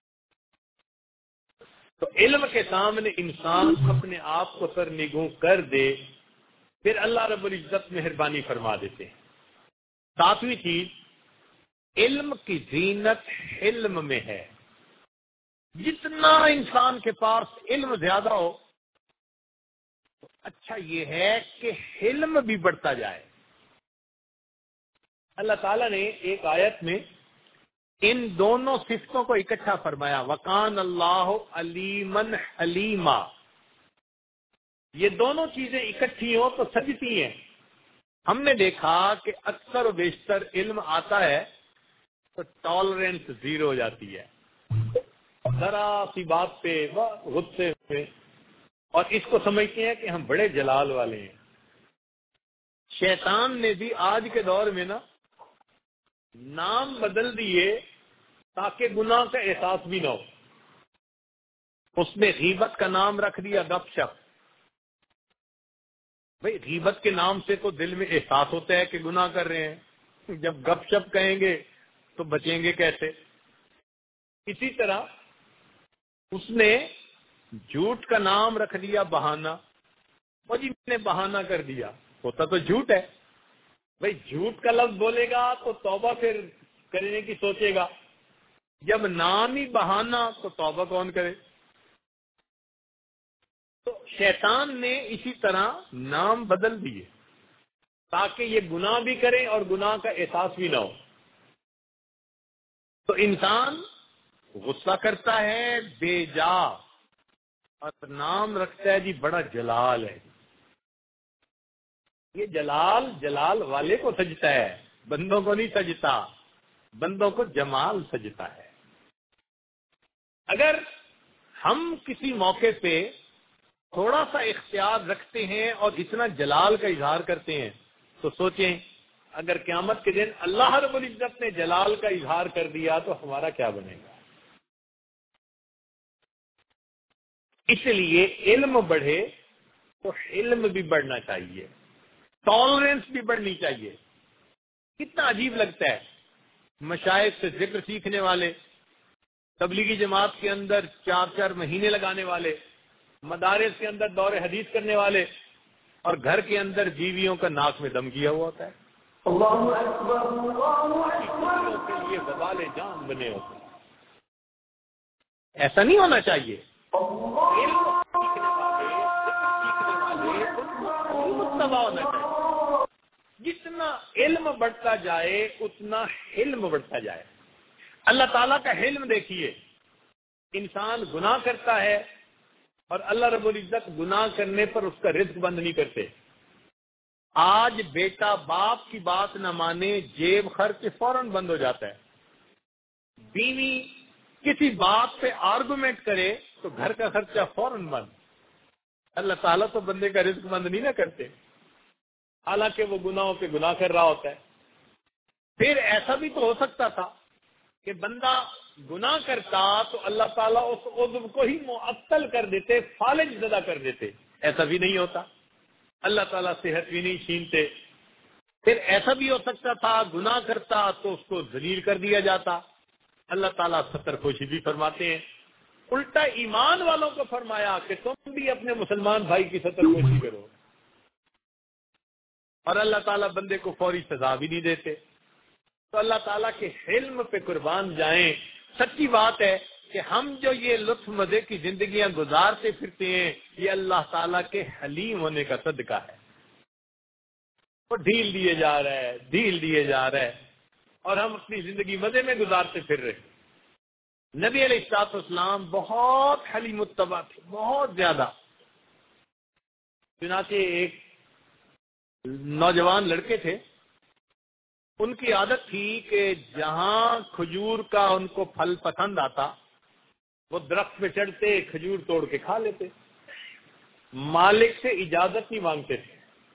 تو علم کے سامنے انسان اپنے آپ کو سرنگوں کر دے، پھر اللہ رب العزت مہربانی فرما دیتے ہیں۔ ساتویں چیز، علم کی زینت علم میں ہے۔ جتنا انسان کے پاس علم زیادہ ہو، اچھا یہ ہے کہ علم بھی بڑھتا جائے۔ اللہ تعالیٰ نے ایک آیت میں ان دونوں صفتوں کو اکٹھا فرمایا، وَقَانَ اللَّهُ عَلِيمًا حَلِيمًا۔ یہ دونوں چیزیں اکٹھی ہوں تو سجتی ہیں۔ ہم نے دیکھا کہ اکثر و بیشتر علم آتا ہے تو ٹالرنس زیرو ہو جاتی ہے، ذرا سی بات پہ غصے میں، اور اس کو سمجھتے ہیں کہ ہم بڑے جلال والے ہیں۔ شیطان نے بھی آج کے دور میں نا نام بدل دیے تاکہ گناہ کا احساس بھی نہ ہو۔ اس نے غیبت کا نام رکھ دیا گپ شپ۔ بھئی غیبت کے نام سے تو دل میں احساس ہوتا ہے کہ گناہ کر رہے ہیں، جب گپ شپ کہیں گے تو بچیں گے کیسے؟ اسی طرح اس نے جھوٹ کا نام رکھ دیا بہانہ۔ وہ جی میں نے بہانہ کر دیا، ہوتا تو جھوٹ ہے۔ بھئی جھوٹ کا لفظ بولے گا تو توبہ پھر کرنے کی سوچے گا، جب نام ہی بہانہ تو توبہ کون کرے؟ تو شیطان نے اسی طرح نام بدل دیے تاکہ یہ گناہ بھی کرے اور گناہ کا احساس بھی نہ ہو۔ تو انسان غصہ کرتا ہے بے جا، اور نام رکھتا ہے جی بڑا جلال ہے۔ یہ جلال جلال والے کو سجتا ہے، بندوں کو نہیں سجتا، بندوں کو جمال سجتا ہے۔ اگر ہم کسی موقع پہ تھوڑا سا اختیار رکھتے ہیں اور اتنا جلال کا اظہار کرتے ہیں تو سوچیں اگر قیامت کے دن اللہ رب العزت نے جلال کا اظہار کر دیا تو ہمارا کیا بنے گا۔ اس لیے علم بڑھے تو علم بھی بڑھنا چاہیے، ٹالرنس بھی بڑھنی چاہیے۔ کتنا عجیب لگتا ہے مشائخ سے ذکر سیکھنے والے تبلیغی جماعت کے اندر چار چار مہینے لگانے والے، مدارس کے اندر دور حدیث کرنے والے، اور گھر کے اندر بیویوں کا ناک میں دم کیا ہوا ہوتا ہے، اللہ اکبر اللہ اکبر کے لیے وبال جان بنے ہوتے ہیں۔ ایسا نہیں ہونا چاہیے۔ علم سیکھنے والے، سیکھنے والے متبع ہونا چاہیے۔ جتنا علم بڑھتا جائے اتنا حلم بڑھتا جائے۔ اللہ تعالیٰ کا حلم دیکھیے، انسان گناہ کرتا ہے اور اللہ رب العزت گناہ کرنے پر اس کا رزق بند نہیں کرتے۔ آج بیٹا باپ کی بات نہ مانے، جیب خرچ فوراً بند ہو جاتا ہے۔ بیوی کسی بات پہ آرگومنٹ کرے تو گھر کا خرچہ فوراً بند۔ اللہ تعالیٰ تو بندے کا رزق بند نہیں نہ کرتے، حالانکہ وہ گناہوں پہ گناہ کر رہا ہوتا ہے۔ پھر ایسا بھی تو ہو سکتا تھا کہ بندہ گناہ کرتا تو اللہ تعالیٰ اس عضو کو ہی معطل کر دیتے، فالج زدہ کر دیتے۔ ایسا بھی نہیں ہوتا، اللہ تعالیٰ صحت بھی نہیں چھینتے۔ پھر ایسا بھی ہو سکتا تھا گناہ کرتا تو اس کو ذلیل کر دیا جاتا، اللہ تعالیٰ ستر پوشی بھی فرماتے ہیں۔ الٹا ایمان والوں کو فرمایا کہ تم بھی اپنے مسلمان بھائی کی ستر پوشی کرو، اور اللہ تعالیٰ بندے کو فوری سزا بھی نہیں دیتے۔ تو اللہ تعالیٰ کے حلم پہ قربان جائیں۔ سچی بات ہے کہ ہم جو یہ لطف مزے کی زندگیاں گزارتے پھرتے ہیں، یہ اللہ تعالیٰ کے حلیم ہونے کا صدقہ ہے۔ وہ ڈھیل دیے جا رہا ہے، ڈھیل دیے جا رہا ہے، اور ہم اپنی زندگی مزے میں گزارتے پھر رہے۔ نبی علیہ الصلوۃ والسلام بہت حلیم متبع تھے، بہت زیادہ۔ چنانچہ ایک نوجوان لڑکے تھے، ان کی عادت تھی کہ جہاں کھجور کا ان کو پھل پسند آتا وہ درخت پہ چڑھتے، کھجور توڑ کے کھا لیتے، مالک سے اجازت نہیں مانگتے تھے۔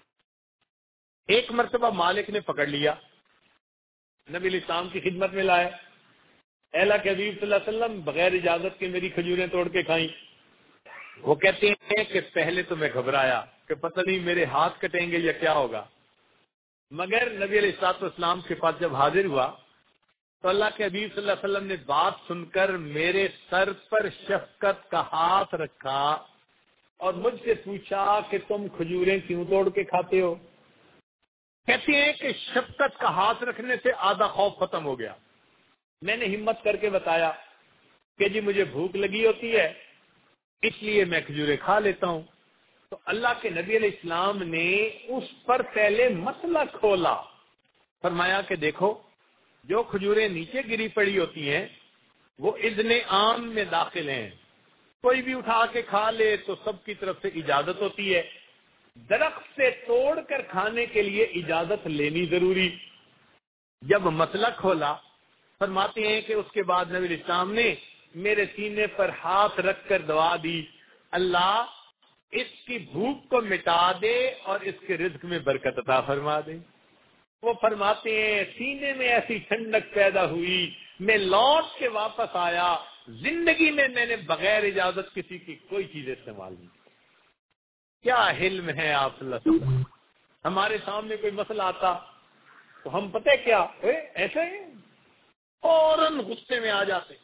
ایک مرتبہ مالک نے پکڑ لیا، نبی علیہ السلام کی خدمت میں لائے، اے اللہ کے حبیب صلی اللہ علیہ وسلم بغیر اجازت کے میری کھجوریں توڑ کے کھائیں۔ وہ کہتے ہیں کہ پہلے تو میں گھبرایا کہ پتہ نہیں میرے ہاتھ کٹیں گے یا کیا ہوگا، مگر نبی علیہ الصلوۃ والسلام کے پاس جب حاضر ہوا تو اللہ کے حبیب صلی اللہ علیہ وسلم نے بات سن کر میرے سر پر شفقت کا ہاتھ رکھا اور مجھ سے پوچھا کہ تم کھجوریں کیوں توڑ کے کھاتے ہو؟ کہتے ہیں کہ شفقت کا ہاتھ رکھنے سے آدھا خوف ختم ہو گیا۔ میں نے ہمت کر کے بتایا کہ جی مجھے بھوک لگی ہوتی ہے اس لیے میں کھجوریں کھا لیتا ہوں۔ تو اللہ کے نبی علیہ السلام نے اس پر پہلے مسئلہ کھولا، فرمایا کہ دیکھو جو کھجوریں نیچے گری پڑی ہوتی ہیں وہ اذن عام میں داخل ہیں، کوئی بھی اٹھا کے کھا لے تو سب کی طرف سے اجازت ہوتی ہے، درخت سے توڑ کر کھانے کے لیے اجازت لینی ضروری۔ جب مسئلہ کھولا فرماتے ہیں کہ اس کے بعد نبی علیہ السلام نے میرے سینے پر ہاتھ رکھ کر دعا دی، اللہ اس کی بھوک کو مٹا دے اور اس کے رزق میں برکت عطا فرما دے۔ وہ فرماتے ہیں سینے میں ایسی ٹھنڈک پیدا ہوئی، میں لوٹ کے واپس آیا، زندگی میں میں نے بغیر اجازت کسی کی کوئی چیز استعمال نہیں کی۔ کیا حلم ہے آپ صلی اللہ علیہ وسلم۔ ہمارے سامنے کوئی مسئلہ آتا تو ہم پتہ ہے کیا ایسے ہیں، فوراً غصے میں آ جاتے۔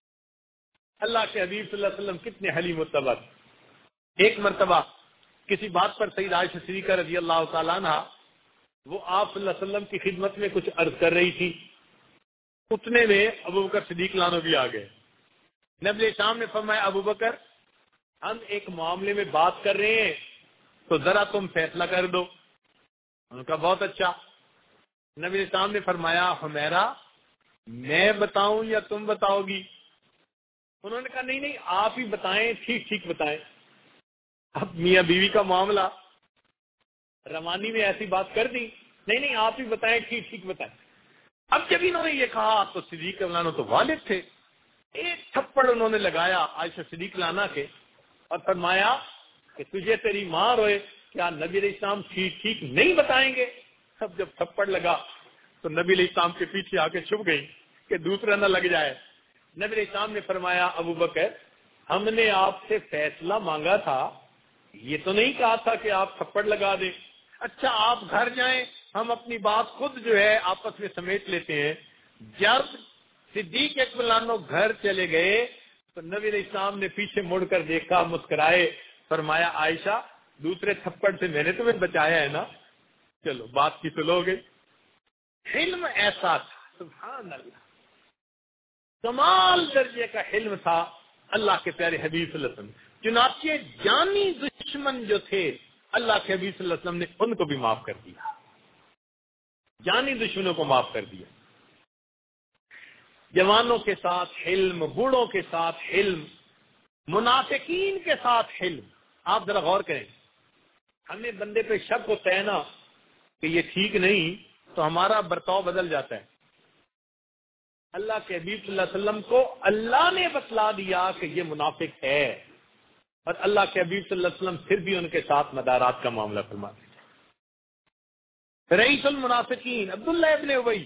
اللہ کے حبیب صلی اللہ علیہ وسلم کتنے حلیم متبع۔ ایک مرتبہ کسی بات پر سید عائشہ صدیقہ رضی اللہ تعالیٰ عنہ وہ آپ صلی اللہ علیہ وسلم کی خدمت میں کچھ عرض کر رہی تھی، اتنے میں ابو بکر صدیق لانو بھی آ گئے۔ نبی علیہ السلام نے فرمایا ابو بکر ہم ایک معاملے میں بات کر رہے ہیں تو ذرا تم فیصلہ کر دو۔ ان کا بہت اچھا۔ نبی علیہ السلام نے فرمایا حمیرہ میں بتاؤں یا تم بتاؤ گی؟ انہوں نے کہا نہیں نہیں آپ ہی بتائیں، ٹھیک ٹھیک بتائیں۔ اب میاں بیوی کا معاملہ روانی میں ایسی بات کر دی، نہیں نہیں آپ ہی بتائیں، ٹھیک ٹھیک بتائیں۔ اب جب انہوں نے یہ کہا تو صدیق لانو تو والد تھے، ایک تھپڑ انہوں نے لگایا عائشہ صدیق لانہ کے اور فرمایا کہ تجھے تیری ماں روئے، کیا نبی علیہ السلام ٹھیک ٹھیک نہیں بتائیں گے؟ اب جب تھپڑ لگا تو نبی علیہ السلام کے پیچھے آ کے چھپ گئی کہ دوسرا نہ لگ جائے۔ نبی علیہ السلام نے فرمایا ابو بکر ہم نے آپ سے فیصلہ مانگا تھا، یہ تو نہیں کہا تھا کہ آپ تھپڑ لگا دیں۔ اچھا آپ گھر جائیں، ہم اپنی بات خود جو ہے آپس میں سمیٹ لیتے ہیں۔ جب صدیق اکبر عنہ گھر چلے گئے تو نبی علیہ السلام نے پیچھے مڑ کر دیکھا، مسکرائے، فرمایا عائشہ دوسرے تھپڑ سے میں نے تمہیں بچایا ہے نا، چلو بات کی تو لو گے۔ حلم ایسا تھا، سبحان اللہ، کمال درجے کا حلم تھا اللہ کے پیارے حبیب صلی اللہ علیہ وسلم۔ چنانچہ جانی دشمن جو تھے اللہ کے حبیب صلی اللہ علیہ وسلم نے ان کو بھی معاف کر دیا، جانی دشمنوں کو معاف کر دیا۔ جوانوں کے ساتھ حلم، بوڑھوں کے ساتھ حلم، منافقین کے ساتھ حلم۔ آپ ذرا غور کریں، ہمیں بندے پہ شک ہوتا ہے نا کہ یہ ٹھیک نہیں تو ہمارا برتاؤ بدل جاتا ہے۔ اللہ کے حبیب صلی اللہ علیہ وسلم کو اللہ نے بتلا دیا کہ یہ منافق ہے، اور اللہ کے حبیب صلی اللہ علیہ وسلم پھر بھی ان کے ساتھ مدارات کا معاملہ فرماتے ہیں۔ رئیس المنافقین عبداللہ ابن ابی،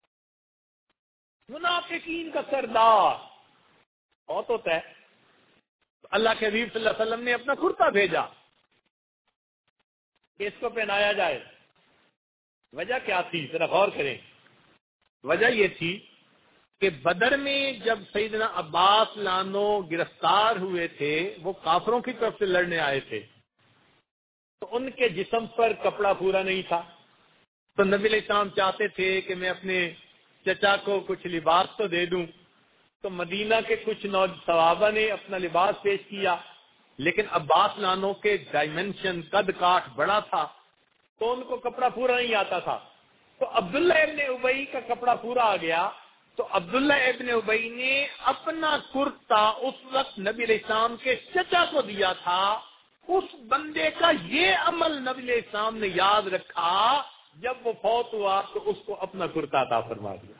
منافقین کا سردار بہت ہوتا ہے، اللہ کے حبیب صلی اللہ علیہ وسلم نے اپنا کرتا بھیجا کہ اس کو پہنایا جائے۔ وجہ کیا تھی ذرا غور کریں، وجہ یہ تھی کہ بدر میں جب سیدنا عباس لانو گرفتار ہوئے تھے، وہ کافروں کی طرف سے لڑنے آئے تھے، تو ان کے جسم پر کپڑا پورا نہیں تھا، تو نبی علیہ السلام چاہتے تھے کہ میں اپنے چچا کو کچھ لباس تو دے دوں، تو مدینہ کے کچھ نوجوان نے اپنا لباس پیش کیا، لیکن عباس لانو کے ڈائمنشن قد کاٹ بڑا تھا تو ان کو کپڑا پورا نہیں آتا تھا، تو عبداللہ ابن ابی کا کپڑا پورا آ گیا، تو عبداللہ ابن ابی نے اپنا کرتا اس وقت نبی علیہ السلام کے چچا کو دیا تھا۔ اس بندے کا یہ عمل نبی علیہ السلام نے یاد رکھا، جب وہ فوت ہوا تو اس کو اپنا کرتا عطا فرما دیا۔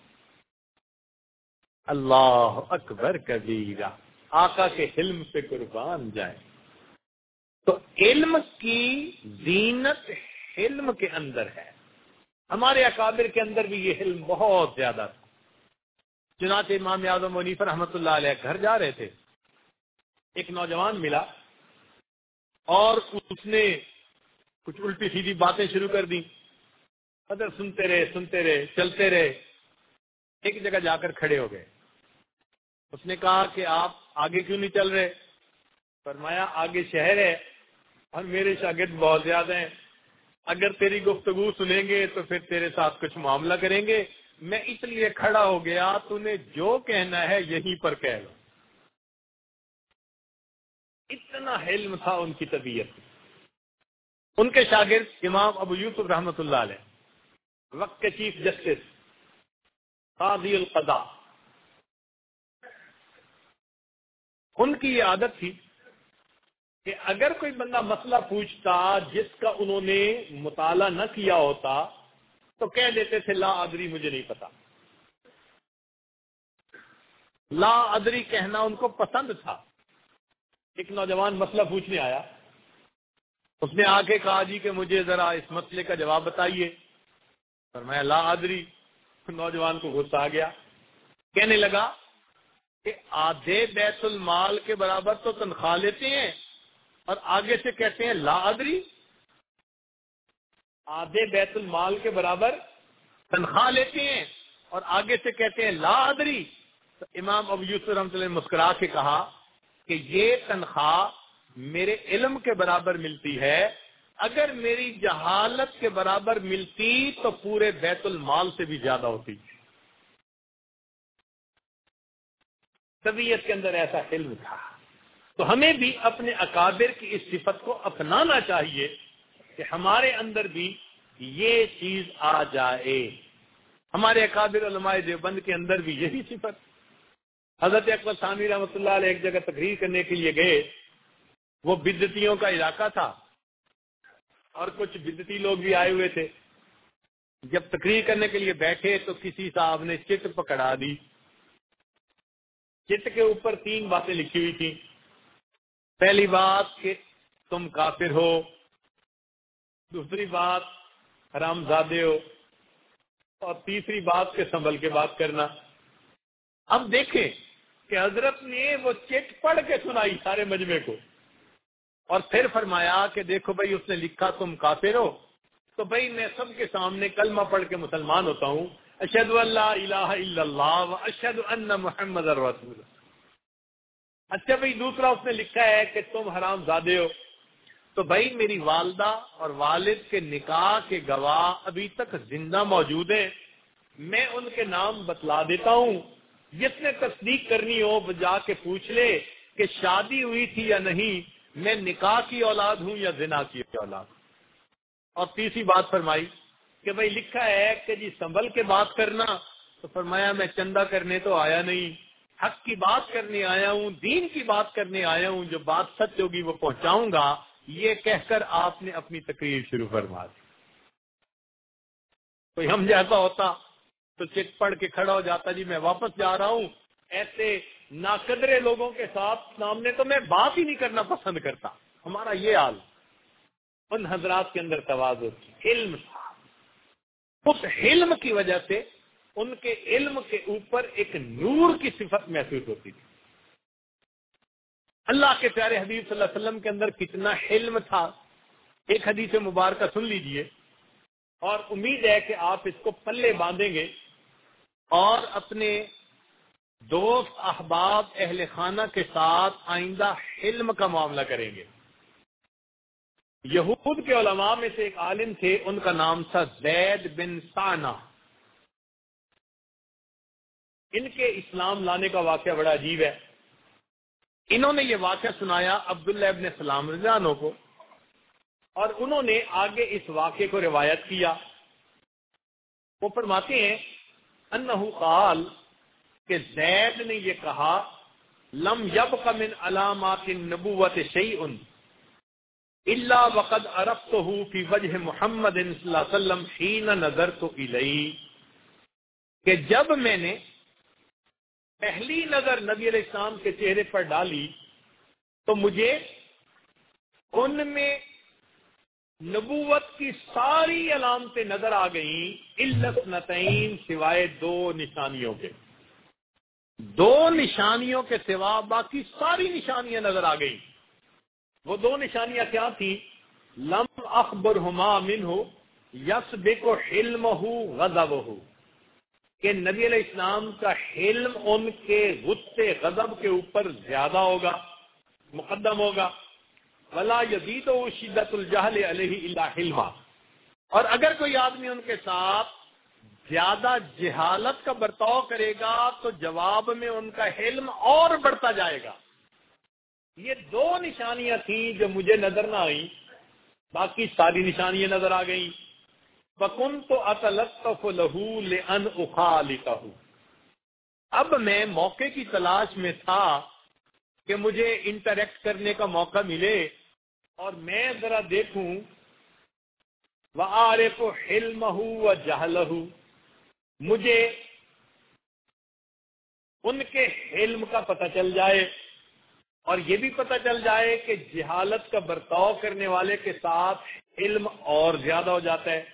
اللہ اکبر کبیرہ، آقا کے حلم سے قربان جائیں۔ تو علم کی زینت علم کے اندر ہے، ہمارے اکابر کے اندر بھی یہ علم بہت زیادہ تھا۔ چنانچہ امام اعظم حنیفہ رحمۃ اللہ علیہ گھر جا رہے تھے، ایک نوجوان ملا اور اس نے کچھ الٹی سیدھی باتیں شروع کر دی۔ حضرت سنتے رہے سنتے رہے چلتے رہے، ایک جگہ جا کر کھڑے ہو گئے۔ اس نے کہا کہ آپ آگے کیوں نہیں چل رہے؟ فرمایا آگے شہر ہے اور میرے شاگرد بہت زیادہ ہیں، اگر تیری گفتگو سنیں گے تو پھر تیرے ساتھ کچھ معاملہ کریں گے، میں اس لیے کھڑا ہو گیا، تو نے جو کہنا ہے یہیں پر کہہ لو۔ اتنا علم تھا ان کی طبیعت۔ ان کے شاگرد امام ابو یوسف رحمۃ اللہ علیہ، وقت کے چیف جسٹس، قاضی القضاء، ان کی یہ عادت تھی کہ اگر کوئی بندہ مسئلہ پوچھتا جس کا انہوں نے مطالعہ نہ کیا ہوتا تو کہہ دیتے تھے لا ادری، مجھے نہیں پتا۔ لا ادری کہنا ان کو پسند تھا۔ ایک نوجوان مسئلہ پوچھنے آیا، اس نے آ کے کہا جی کہ مجھے ذرا اس مسئلے کا جواب بتائیے، فرمایا لا ادری۔ نوجوان کو غصہ آ گیا، کہنے لگا کہ آدھے بیت المال کے برابر تو تنخواہ لیتے ہیں اور آگے سے کہتے ہیں لا ادری۔ آدھے بیت المال کے برابر تنخواہ لیتے ہیں اور آگے سے کہتے ہیں لا ادری۔ تو امام ابو یوسف رحمۃ اللہ نے مسکرا کے کہا کہ یہ تنخواہ میرے علم کے برابر ملتی ہے، اگر میری جہالت کے برابر ملتی تو پورے بیت المال سے بھی زیادہ ہوتی۔ طبیعت کے اندر ایسا علم تھا۔ تو ہمیں بھی اپنے اکابر کی اس صفت کو اپنانا چاہیے کہ ہمارے اندر بھی یہ چیز آ جائے۔ ہمارے اکابر علماء دیوبند کے اندر بھی یہی صفت۔ حضرت اکبر ثانوی رحمۃ اللہ علیہ ایک جگہ تقریر کرنے کے لیے گئے، وہ بدعتیوں کا علاقہ تھا اور کچھ بدعتی لوگ بھی آئے ہوئے تھے۔ جب تقریر کرنے کے لیے بیٹھے تو کسی صاحب نے چٹ پکڑا دی۔ چٹ کے اوپر تین باتیں لکھی ہوئی تھیں۔ پہلی بات کہ تم کافر ہو، دوسری بات حرامزادے ہو، اور تیسری بات کہ سنبھل کے بات کرنا۔ اب دیکھیں کہ حضرت نے وہ چٹ پڑھ کے سنائی سارے مجمع کو، اور پھر فرمایا کہ دیکھو بھائی اس نے لکھا تم کافر ہو، تو بھائی میں سب کے سامنے کلمہ پڑھ کے مسلمان ہوتا ہوں، اشہد ان لا الہ الا اللہ و اشہد ان محمد رسول اللہ۔ اچھا بھائی دوسرا اس نے لکھا ہے کہ تم حرام زادے ہو، تو بھائی میری والدہ اور والد کے نکاح کے گواہ ابھی تک زندہ موجود ہیں، میں ان کے نام بتلا دیتا ہوں، جس نے تصدیق کرنی ہو وہ جا کے پوچھ لے کہ شادی ہوئی تھی یا نہیں، میں نکاح کی اولاد ہوں یا زنا کی اولاد۔ اور تیسری بات فرمائی کہ بھائی لکھا ہے کہ جی سنبھل کے بات کرنا، تو فرمایا میں چندہ کرنے تو آیا نہیں، حق کی بات کرنے آیا ہوں، دین کی بات کرنے آیا ہوں، جو بات سچ ہوگی وہ پہنچاؤں گا، یہ کہہ کر آپ نے اپنی تقریر شروع فرما دی۔ کوئی ہم جیسا ہوتا تو چیک پڑھ کے کھڑا ہو جاتا، جی میں واپس جا رہا ہوں، ایسے ناقدرے لوگوں کے ساتھ سامنے تو میں بات ہی نہیں کرنا پسند کرتا۔ ہمارا یہ حال، ان حضرات کے اندر تواضع تھی، علم تھا، اس علم کی وجہ سے ان کے علم کے اوپر ایک نور کی صفت محسوس ہوتی تھی۔ اللہ کے پیارے حبیب صلی اللہ علیہ وسلم کے اندر کتنا علم تھا، ایک حدیث مبارکہ سن لیجئے، اور امید ہے کہ آپ اس کو پلے باندھیں گے اور اپنے دوست احباب اہل خانہ کے ساتھ آئندہ علم کا معاملہ کریں گے۔ یہود کے علماء میں سے ایک عالم تھے، ان کا نام تھا زید بن سانہ۔ ان کے اسلام لانے کا واقعہ بڑا عجیب ہے۔ انہوں نے یہ واقعہ سنایا عبداللہ ابن سلام رضی اللہ عنہ کو، اور انہوں نے آگے اس واقعے کو روایت کیا۔ وہ فرماتے ہیں انہو قال کہ زید نے یہ کہا لم یبق من علامات النبوت شیء الا وقد عرفته فی وجہ محمد صلی اللہ علیہ وسلم حین نظرت الیہ، کہ جب میں نے پہلی نظر نبی علیہ السلام کے چہرے پر ڈالی تو مجھے ان میں نبوت کی ساری علامتیں نظر آ گئیں، الا اثنتین، سوائے دو نشانیوں کے، دو نشانیوں کے سوا باقی ساری نشانیاں نظر آ گئیں۔ وہ دو نشانیاں کیا تھیں؟ لم اخبرہما منہ یسبق حلمہ غضبہ، کہ نبی علیہ السلام کا حلم ان کے غصے غضب کے اوپر زیادہ ہوگا، مقدم ہوگا۔ ولا یزید شدت الجہل علیہ الا حلما، اور اگر کوئی آدمی ان کے ساتھ زیادہ جہالت کا برتاؤ کرے گا تو جواب میں ان کا حلم اور بڑھتا جائے گا۔ یہ دو نشانیاں تھیں جو مجھے نظر نہ آئیں، باقی ساری نشانیاں نظر آ گئیں۔ فَكُنْتُ أَتَلَطَّفُ لَهُ لِأَنْ أُخَالِطَهُ، اب میں موقع کی تلاش میں تھا کہ مجھے انٹریکٹ کرنے کا موقع ملے اور میں ذرا دیکھوں وَأَعْرِفُ حِلْمَهُ وَجَهْلَهُ، مجھے ان کے حلم کا پتہ چل جائے اور یہ بھی پتہ چل جائے کہ جہالت کا برتاؤ کرنے والے کے ساتھ علم اور زیادہ ہو جاتا ہے۔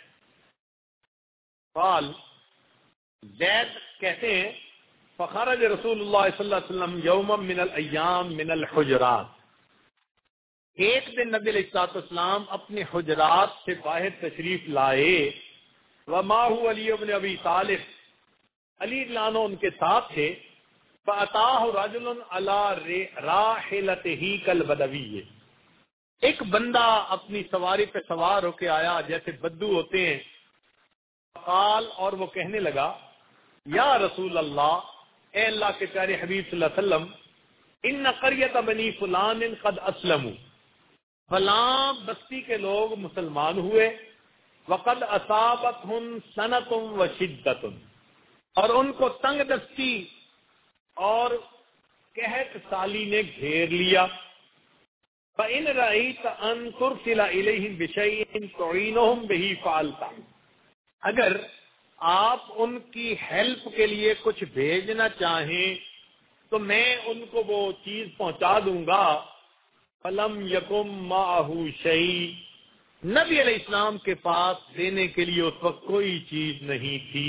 قال، زید کہتے ہیں فخرج رسول اللہ صلی اللہ علیہ وسلم یوما من الایام من الحجرات، ایک دن نبی علیہ الصلوۃ والسلام اپنے حجرات سے باہر تشریف لائے، ومعه علی بن ابی طالب، علی رضی اللہ عنہ ان کے ساتھ تھے، فاتاہ رجل علی راحلتہ کالبدوی، ایک بندہ اپنی سواری پہ سوار ہو کے آیا جیسے بدو ہوتے ہیں۔ قال، اور وہ کہنے لگا یا رسول اللہ، اے اللہ کے پیارے حبیب صلی اللہ علیہ وسلم، ان قریۃ بنی فلان قد اسلموا، فلاں بستی کے لوگ مسلمان ہوئے، وقد اصابتهم سنۃ وشدۃ، اور ان کو تنگ دستی اور قحط سالی نے گھیر لیا۔ فإن رأيت أن ترسل إليهم بشيء تعينهم به فعلت، اگر آپ ان کی ہیلپ کے لیے کچھ بھیجنا چاہیں تو میں ان کو وہ چیز پہنچا دوں گا۔ فلم یکم معه شیء، نبی علیہ السلام کے پاس دینے کے لیے اس وقت کوئی چیز نہیں تھی۔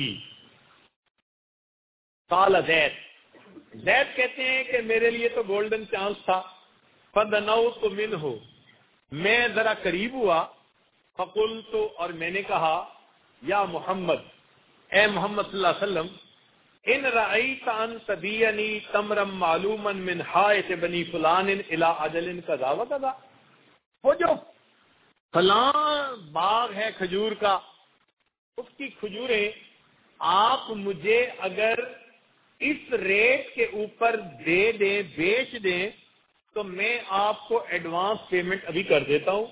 قال زید، زید کہتے ہیں کہ میرے لیے تو گولڈن چانس تھا۔ فدنوت منہ، میں ذرا قریب ہوا، فقلت، اور میں نے کہا یا محمد، اے محمد صلی اللہ علیہ وسلم ان رأیت ان تبینی تمرم معلوما من حائط بنی فلان الی اجل کذا و کذا، وہ جو فلاں باغ ہے کھجور کا، اس کی کھجوریں آپ مجھے اگر اس ریٹ کے اوپر دے دیں، بیچ دیں، تو میں آپ کو ایڈوانس پیمنٹ ابھی کر دیتا ہوں۔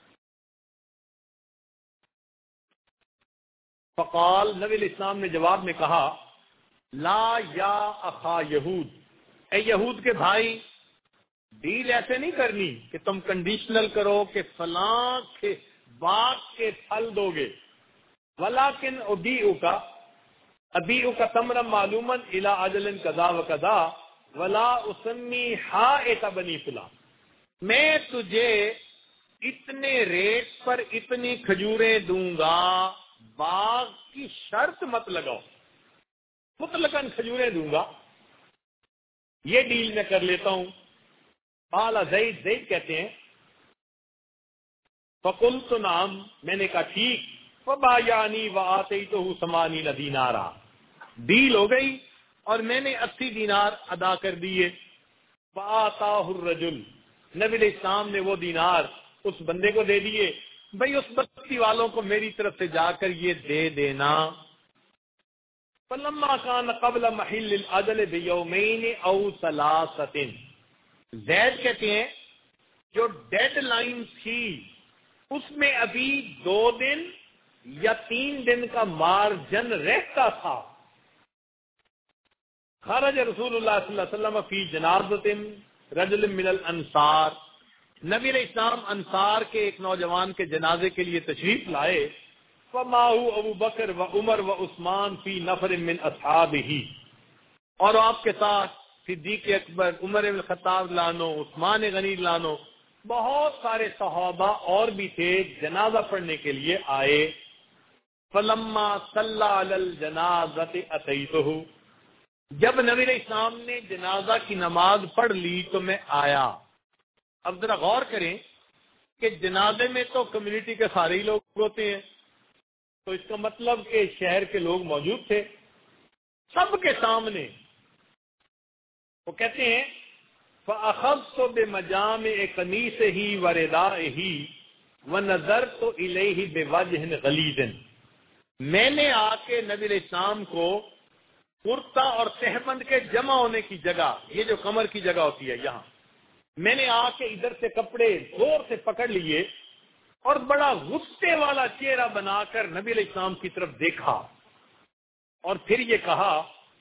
فقال، نبی علیہ السلام نے جواب میں کہا لا یا اخا یہود، اے یہود کے بھائی، ڈیل ایسے نہیں کرنی کہ تم کنڈیشنل کرو کہ فلاں کے باغ کے پھل دو گے، ولیکن ابیعک ابیعک تمرا معلوما الی اجل کذا و کذا ولا اسمی حائط بنی فلان، میں تجھے اتنے ریٹ پر اتنی کھجوریں دوں گا، باغ کی شرط مت لگاؤ، مطلقاً کھجوریں دوں گا، یہ ڈیل میں کر لیتا ہوں۔ قال زید، زید کہتے ہیں فقلت نعم، میں نے کہا ٹھیک، فبایعنی وآتیتہ ثمانین دینارا، ڈیل ہو گئی اور میں نے اسی دینار ادا کر دیے۔ فآتاہ الرجل، نبی علیہ السلام نے وہ دینار اس بندے کو دے دیے، بھئی اس بستی والوں کو میری طرف سے جا کر یہ دے دینا۔ فلما کان قبل محل الاجل بیومین او ثلاثۃ، زید کہتے ہیں جو ڈیڈ لائن تھی اس میں ابھی دو دن یا تین دن کا مارجن رہتا تھا، خرج رسول اللہ صلی اللہ علیہ وسلم فی جنازۃ رجل من الانصار، نبی علیہ السلام انصار کے ایک نوجوان کے جنازے کے لیے تشریف لائے، فمعہ ابو بکر و عمر و عثمان فی نفر من اصحابہ، اور آپ کے ساتھ صدیق اکبر، عمر بن الخطاب لانو، عثمان غنی لانو، بہت سارے صحابہ اور بھی تھے، جنازہ پڑھنے کے لیے آئے۔ فلما صلی علی الجنازۃ اتیتہ، جب نبی علیہ السلام نے جنازہ کی نماز پڑھ لی تو میں آیا۔ اب ذرا غور کریں کہ جنازے میں تو کمیونٹی کے سارے ہی لوگ ہوتے ہیں، تو اس کا مطلب کہ شہر کے لوگ موجود تھے، سب کے سامنے۔ وہ کہتے ہیں فَأَخَذْتُ بِمَجَامِعِ قَمِيصِهِ وَرِدَائِهِ وَنَظَرْتُ إِلَيْهِ بِوَجْهٍ غَلِيظٍ، میں نے آ کے نبی علیہ السلام کو کرتا اور تہبند کے جمع ہونے کی جگہ، یہ جو کمر کی جگہ ہوتی ہے یہاں، میں نے آ کے ادھر سے کپڑے زور سے پکڑ لیے اور بڑا غصے والا چہرہ بنا کر نبی علیہ السلام کی طرف دیکھا، اور پھر یہ کہا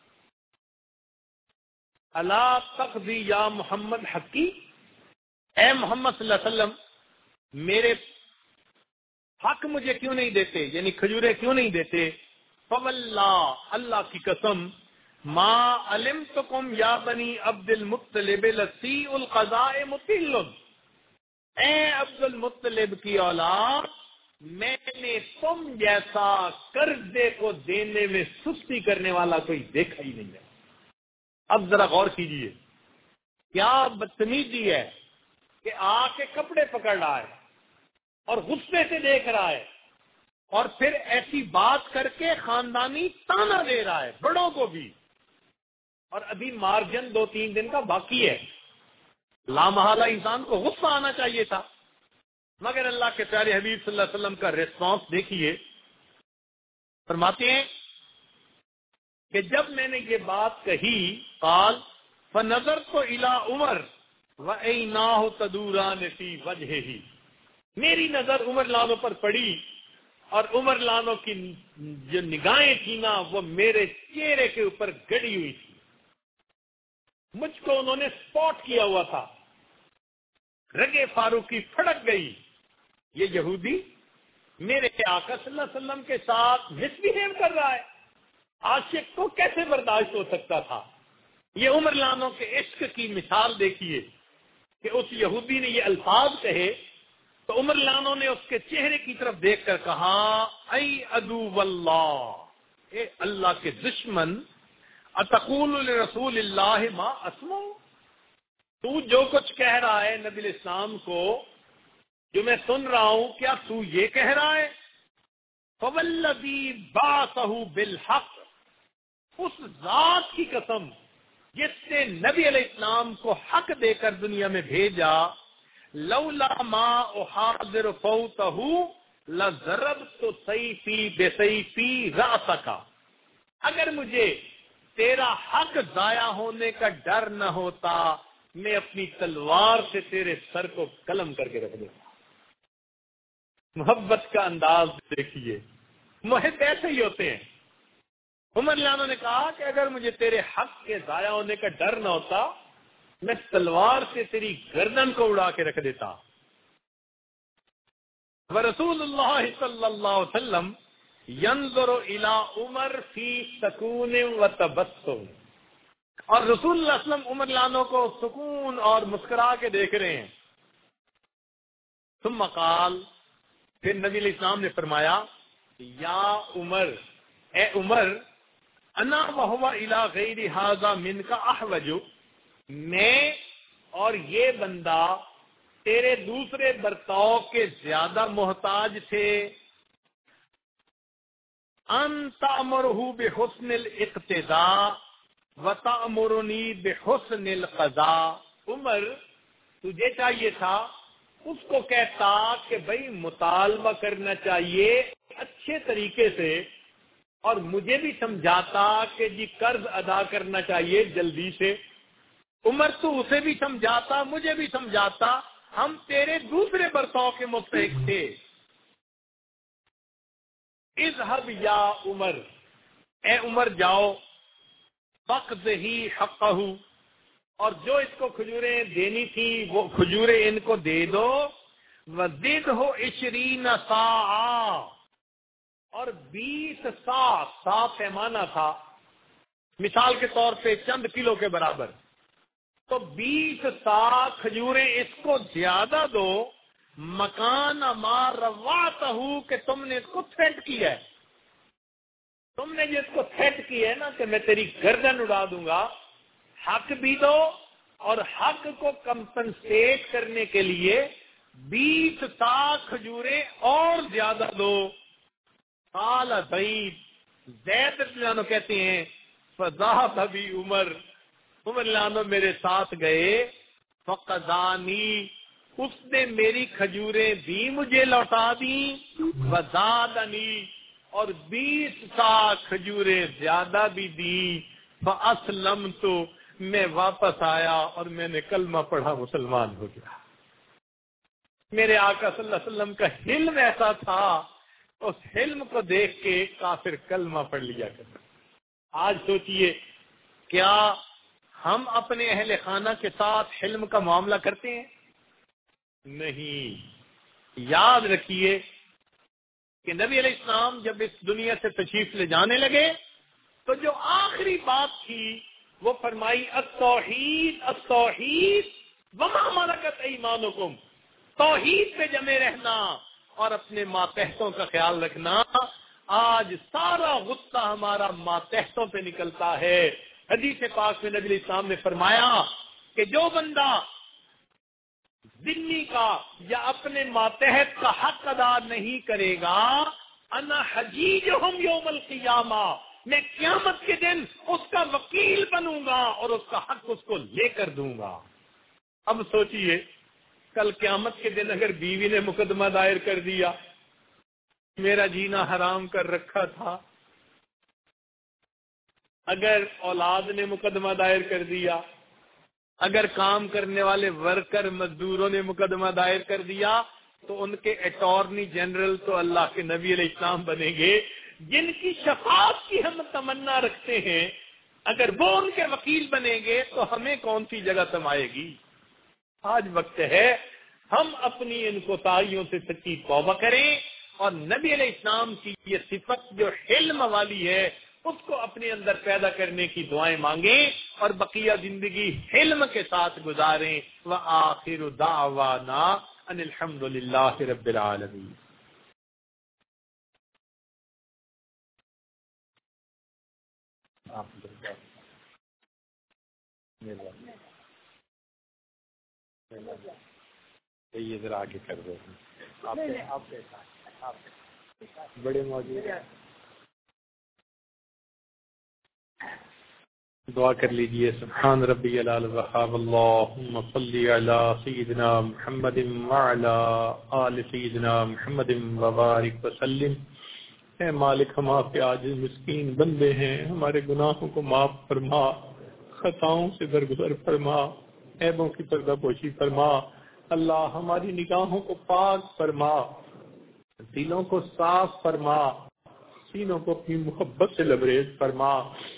الا تقضی یا محمد حقی، اے محمد صلی اللہ علیہ وسلم میرے حق مجھے کیوں نہیں دیتے، یعنی کھجوریں کیوں نہیں دیتے؟ فواللہ، اللہ کی قسم، ما علمتکم یا بنی عبد المطلب لسیء القضاء مطل، اے عبد المطلب کی اولاد، میں نے تم جیسا قرضے کو دینے میں سستی کرنے والا کوئی دیکھا ہی نہیں ہے۔ اب ذرا غور کیجئے، کیا بدتمیزی ہے کہ آ کے کپڑے پکڑ رہا ہے اور غصے سے دیکھ رہا ہے، اور پھر ایسی بات کر کے خاندانی تانا دے رہا ہے بڑوں کو بھی، اور ابھی مارجن دو تین دن کا باقی ہے۔ لامحالہ انسان کو غصہ آنا چاہیے تھا، مگر اللہ کے پیارے حبیب صلی اللہ علیہ وسلم کا ریسپانس دیکھیے، فرماتے ہیں کہ جب میں نے یہ بات کہی، قال فنظرت الی عمر وعیناہ تدوران فی وجہہ، میری نظر عمر لانو پر پڑی اور عمر لانو کی جو نگاہیں تھیں نا وہ میرے چہرے کے اوپر گڑی ہوئی تھی، مجھ کو انہوں نے سپاٹ کیا ہوا تھا، رگے فاروقی پھڑک گئی، یہ یہودی میرے آقا صلی اللہ علیہ وسلم کے ساتھ مس بہیو کر رہا ہے، عاشق کو کیسے برداشت ہو سکتا تھا؟ یہ عمر لانو کے عشق کی مثال دیکھیے کہ اس یہودی نے یہ الفاظ کہے تو عمر لانو نے اس کے چہرے کی طرف دیکھ کر کہا اے عدو اللہ، اے اللہ کے دشمن، اتقول لرسول اللہ ما اسمع، تو جو کچھ کہہ رہا ہے نبی علیہ السلام کو جو میں سن رہا ہوں، کیا تو یہ کہہ رہا ہے؟ فوالذی بعثہ بالحق، اس ذات کی قسم جس نے نبی علیہ السلام کو حق دے کر دنیا میں بھیجا، لولا ما احاضر فوتہ لضربت سیفی بسیفی رأسک، اگر مجھے تیرا حق ضائع ہونے کا ڈر نہ ہوتا میں اپنی تلوار سے تیرے سر کو قلم کر کے رکھ دیتا۔ محبت کا انداز دیکھیے، محب ایسے ہی ہوتے ہیں۔ عمر رضی اللہ عنہ نے کہا کہ اگر مجھے تیرے حق کے ضائع ہونے کا ڈر نہ ہوتا میں تلوار سے تیری گردن کو اڑا کے رکھ دیتا۔ ورسول اللہ صلی اللہ علیہ وسلم ينظر الى عمر فی سکون و تبسم، اور رسول اللہ صلی اللہ علیہ وسلم عمر رضی اللہ عنہ کو سکون اور مسکرا کے دیکھ رہے ہیں۔ ثم قال، پھر نبی علیہ السلام نے فرمایا، یا عمر، اے عمر، انا وهو الى غیر هذا منك احوج، میں اور یہ بندہ تیرے دوسرے برتاؤ کے زیادہ محتاج تھے۔ ان تأمرہ بحسن الاقتداء وتأمرنی بحسن القضاء، عمر تجھے چاہیے تھا اس کو کہتا کہ بھئی مطالبہ کرنا چاہیے اچھے طریقے سے، اور مجھے بھی سمجھاتا کہ جی قرض ادا کرنا چاہیے جلدی سے۔ عمر تو اسے بھی سمجھاتا مجھے بھی سمجھاتا، ہم تیرے دوسرے برتاؤ کے مستحق تھے۔ اذهب یا عمر، اے عمر جاؤ، فاقضہ حقہ، اور جو اس کو کھجوریں دینی تھی وہ کھجوریں ان کو دے دو، وزدہ عشرین صاعا، اور بیس سا، سا پیمانہ تھا مثال کے طور پہ چند کلو کے برابر، تو بیس سا کھجوریں اس کو زیادہ دو، مکان ما رواتہ، کہ تم نے اس کو تھریٹ کیا ہے، تم نے جس کو تھریٹ کیا ہے نا کہ میں تیری گردن اڑا دوں گا، حق بھی دو اور حق کو کمپنسیٹ کرنے کے لیے بیس سا کھجوریں اور زیادہ دو۔ قال زید، زید رضی اللہ عنہ کہتے ہیں، فذهب بی عمر، عمر رضی اللہ عنہ میرے ساتھ گئے، فقضانی، اس نے میری کھجوریں بھی مجھے لوٹا دیں، وزادنی، اور بیس سا کھجوریں زیادہ بھی دی، فاسلمت، میں واپس آیا اور میں نے کلمہ پڑھا، مسلمان ہو گیا۔ میرے آقا صلی اللہ علیہ وسلم کا حلم ایسا تھا، اس حلم کو دیکھ کے کافر کلمہ پڑھ لیا کرتے۔ آج سوچئے کیا ہم اپنے اہل خانہ کے ساتھ حلم کا معاملہ کرتے ہیں؟ نہیں۔ یاد رکھیے کہ نبی علیہ السلام جب اس دنیا سے تشریف لے جانے لگے تو جو آخری بات تھی وہ فرمائی، التوحید التوحید وما ملکت ایمانکم، توحید پہ جمے رہنا اور اپنے ماتحتوں کا خیال رکھنا۔ آج سارا غصہ ہمارا ماتحتوں پہ نکلتا ہے۔ حدیث پاک میں نبی علیہ السلام نے فرمایا کہ جو بندہ ذمہ کا یا اپنے ماتحت کا حق ادا نہیں کرے گا، انا حجیجہم یوم القیامہ، میں قیامت کے دن اس کا وکیل بنوں گا اور اس کا حق اس کو لے کر دوں گا۔ اب سوچئے کل قیامت کے دن اگر بیوی نے مقدمہ دائر کر دیا، میرا جینا حرام کر رکھا تھا، اگر اولاد نے مقدمہ دائر کر دیا، اگر کام کرنے والے ورکر مزدوروں نے مقدمہ دائر کر دیا، تو ان کے اٹارنی جنرل تو اللہ کے نبی علیہ السلام بنیں گے، جن کی شفاعت کی ہم تمنا رکھتے ہیں۔ اگر وہ ان کے وکیل بنیں گے تو ہمیں کون سی جگہ سمائے گی؟ آج وقت ہے ہم اپنی ان کوتاہیوں سے سچی توبہ کریں اور نبی علیہ السلام کی یہ صفت جو حلم والی ہے اس کو اپنے اندر پیدا کرنے کی دعائیں مانگیں اور بقیہ زندگی حلم کے ساتھ گزاریں۔ وآخر دعوانا ان الحمد للہ رب العالمین۔ یہ ذرا آگے کر دو، آپ بڑے موجود ہیں، دعا کر لیجئے۔ سبحان ربی العلی الوہاب، اللہم صلی علی سیدنا محمد وعلی آل سیدنا محمد وبارک وسلم۔ اے مالک، ہم آپ کے عاجز مسکین بندے ہیں، ہمارے گناہوں کو معاف فرما، خطاؤں سے درگزر فرما، عیبوں کی پردہ پوشی فرما۔ اللہ ہماری نگاہوں کو پاک فرما، دلوں کو صاف فرما، سینوں کو اپنی محبت سے لبریز فرما،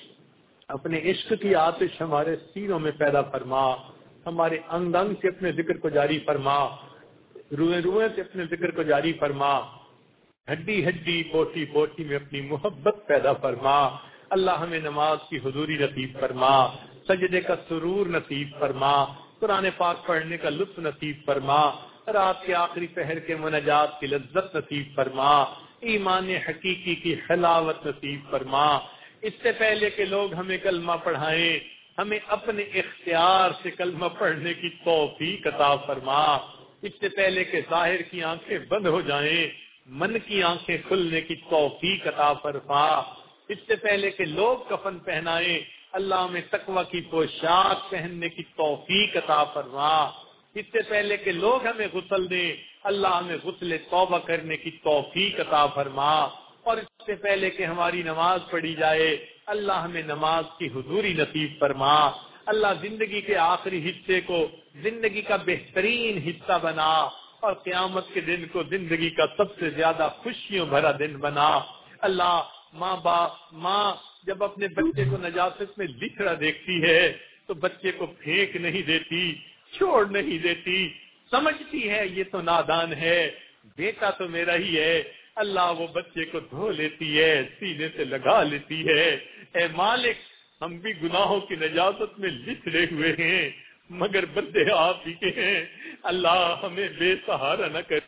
اپنے عشق کی آتش ہمارے سینوں میں پیدا فرما، ہمارے انگ انگ سے اپنے ذکر کو جاری فرما، روئے روئے سے اپنے ذکر کو جاری فرما، ہڈی ہڈی بوٹی بوٹی میں اپنی محبت پیدا فرما۔ اللہ ہمیں نماز کی حضوری نصیب فرما، سجدے کا سرور نصیب فرما، قرآن پاک پڑھنے کا لطف نصیب فرما، رات کے آخری پہر کے مناجات کی لذت نصیب فرما، ایمان حقیقی کی حلاوت نصیب فرما۔ اس سے پہلے کہ لوگ ہمیں کلمہ پڑھائیں، ہمیں اپنے اختیار سے کلمہ پڑھنے کی توفیق عطا فرما۔ اس سے پہلے کہ ظاہر کی آنکھیں بند ہو جائیں، من کی آنکھیں کھلنے کی توفیق عطا فرما۔ اس سے پہلے کہ لوگ کفن پہنائیں، اللہ میں تقوی کی پوشاک پہننے کی توفیق عطا فرما۔ اس سے پہلے کہ لوگ ہمیں غسل دیں، اللہ ہمیں غسل توبہ کرنے کی توفیق عطا فرما۔ اور اس سے پہلے کہ ہماری نماز پڑھی جائے، اللہ ہمیں نماز کی حضوری نصیب فرما۔ اللہ زندگی کے آخری حصے کو زندگی کا بہترین حصہ بنا، اور قیامت کے دن کو زندگی کا سب سے زیادہ خوشیوں بھرا دن بنا۔ اللہ ماں باپ ماں جب اپنے بچے کو نجاست میں بکھرا دیکھتی ہے تو بچے کو پھینک نہیں دیتی، چھوڑ نہیں دیتی، سمجھتی ہے یہ تو نادان ہے، بیٹا تو میرا ہی ہے۔ اللہ وہ بچے کو دھو لیتی ہے، سینے سے لگا لیتی ہے۔ اے مالک، ہم بھی گناہوں کی نجاست میں لتڑے ہوئے ہیں، مگر بندے آپ ہی کے ہیں۔ اللہ ہمیں بے سہارا نہ کر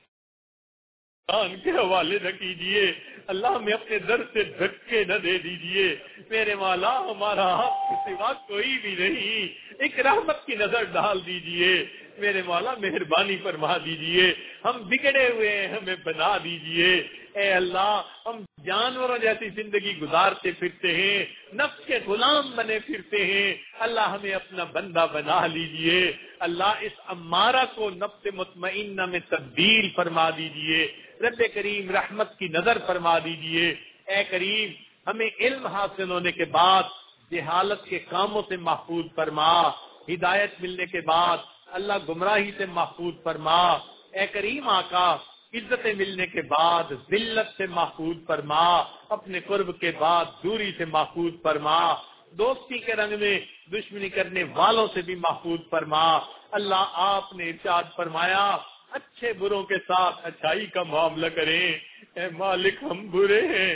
کے حوالے نہ کیجیے، اللہ ہمیں اپنے در سے دھکے نہ دے دیجیے۔ میرے مولا، ہمارا آپ کے سوا کوئی بھی نہیں، ایک رحمت کی نظر ڈال دیجیے۔ میرے مولا مہربانی فرما دیجیے، ہم بگڑے ہوئے ہیں، ہمیں بنا دیجیے۔ اے اللہ، ہم جانوروں جیسی زندگی گزارتے پھرتے ہیں، نفس کے غلام بنے پھرتے ہیں، اللہ ہمیں اپنا بندہ بنا لیجیے۔ اللہ اس امارہ کو نفس مطمئنہ میں تبدیل فرما دیجیے۔ رب کریم رحمت کی نظر فرما دیجیے۔ اے کریم، ہمیں علم حاصل ہونے کے بعد جہالت کے کاموں سے محفوظ فرما، ہدایت ملنے کے بعد اللہ گمراہی سے محفوظ فرما۔ اے کریم آقا، عزتیں ملنے کے بعد ذلت سے محفوظ فرما، اپنے قرب کے بعد دوری سے محفوظ فرما، دوستی کے رنگ میں دشمنی کرنے والوں سے بھی محفوظ فرما۔ اللہ، آپ نے ارشاد فرمایا اچھے بروں کے ساتھ اچھائی کا معاملہ کریں۔ اے مالک، ہم برے ہیں،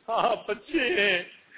آپ اچھے ہیں،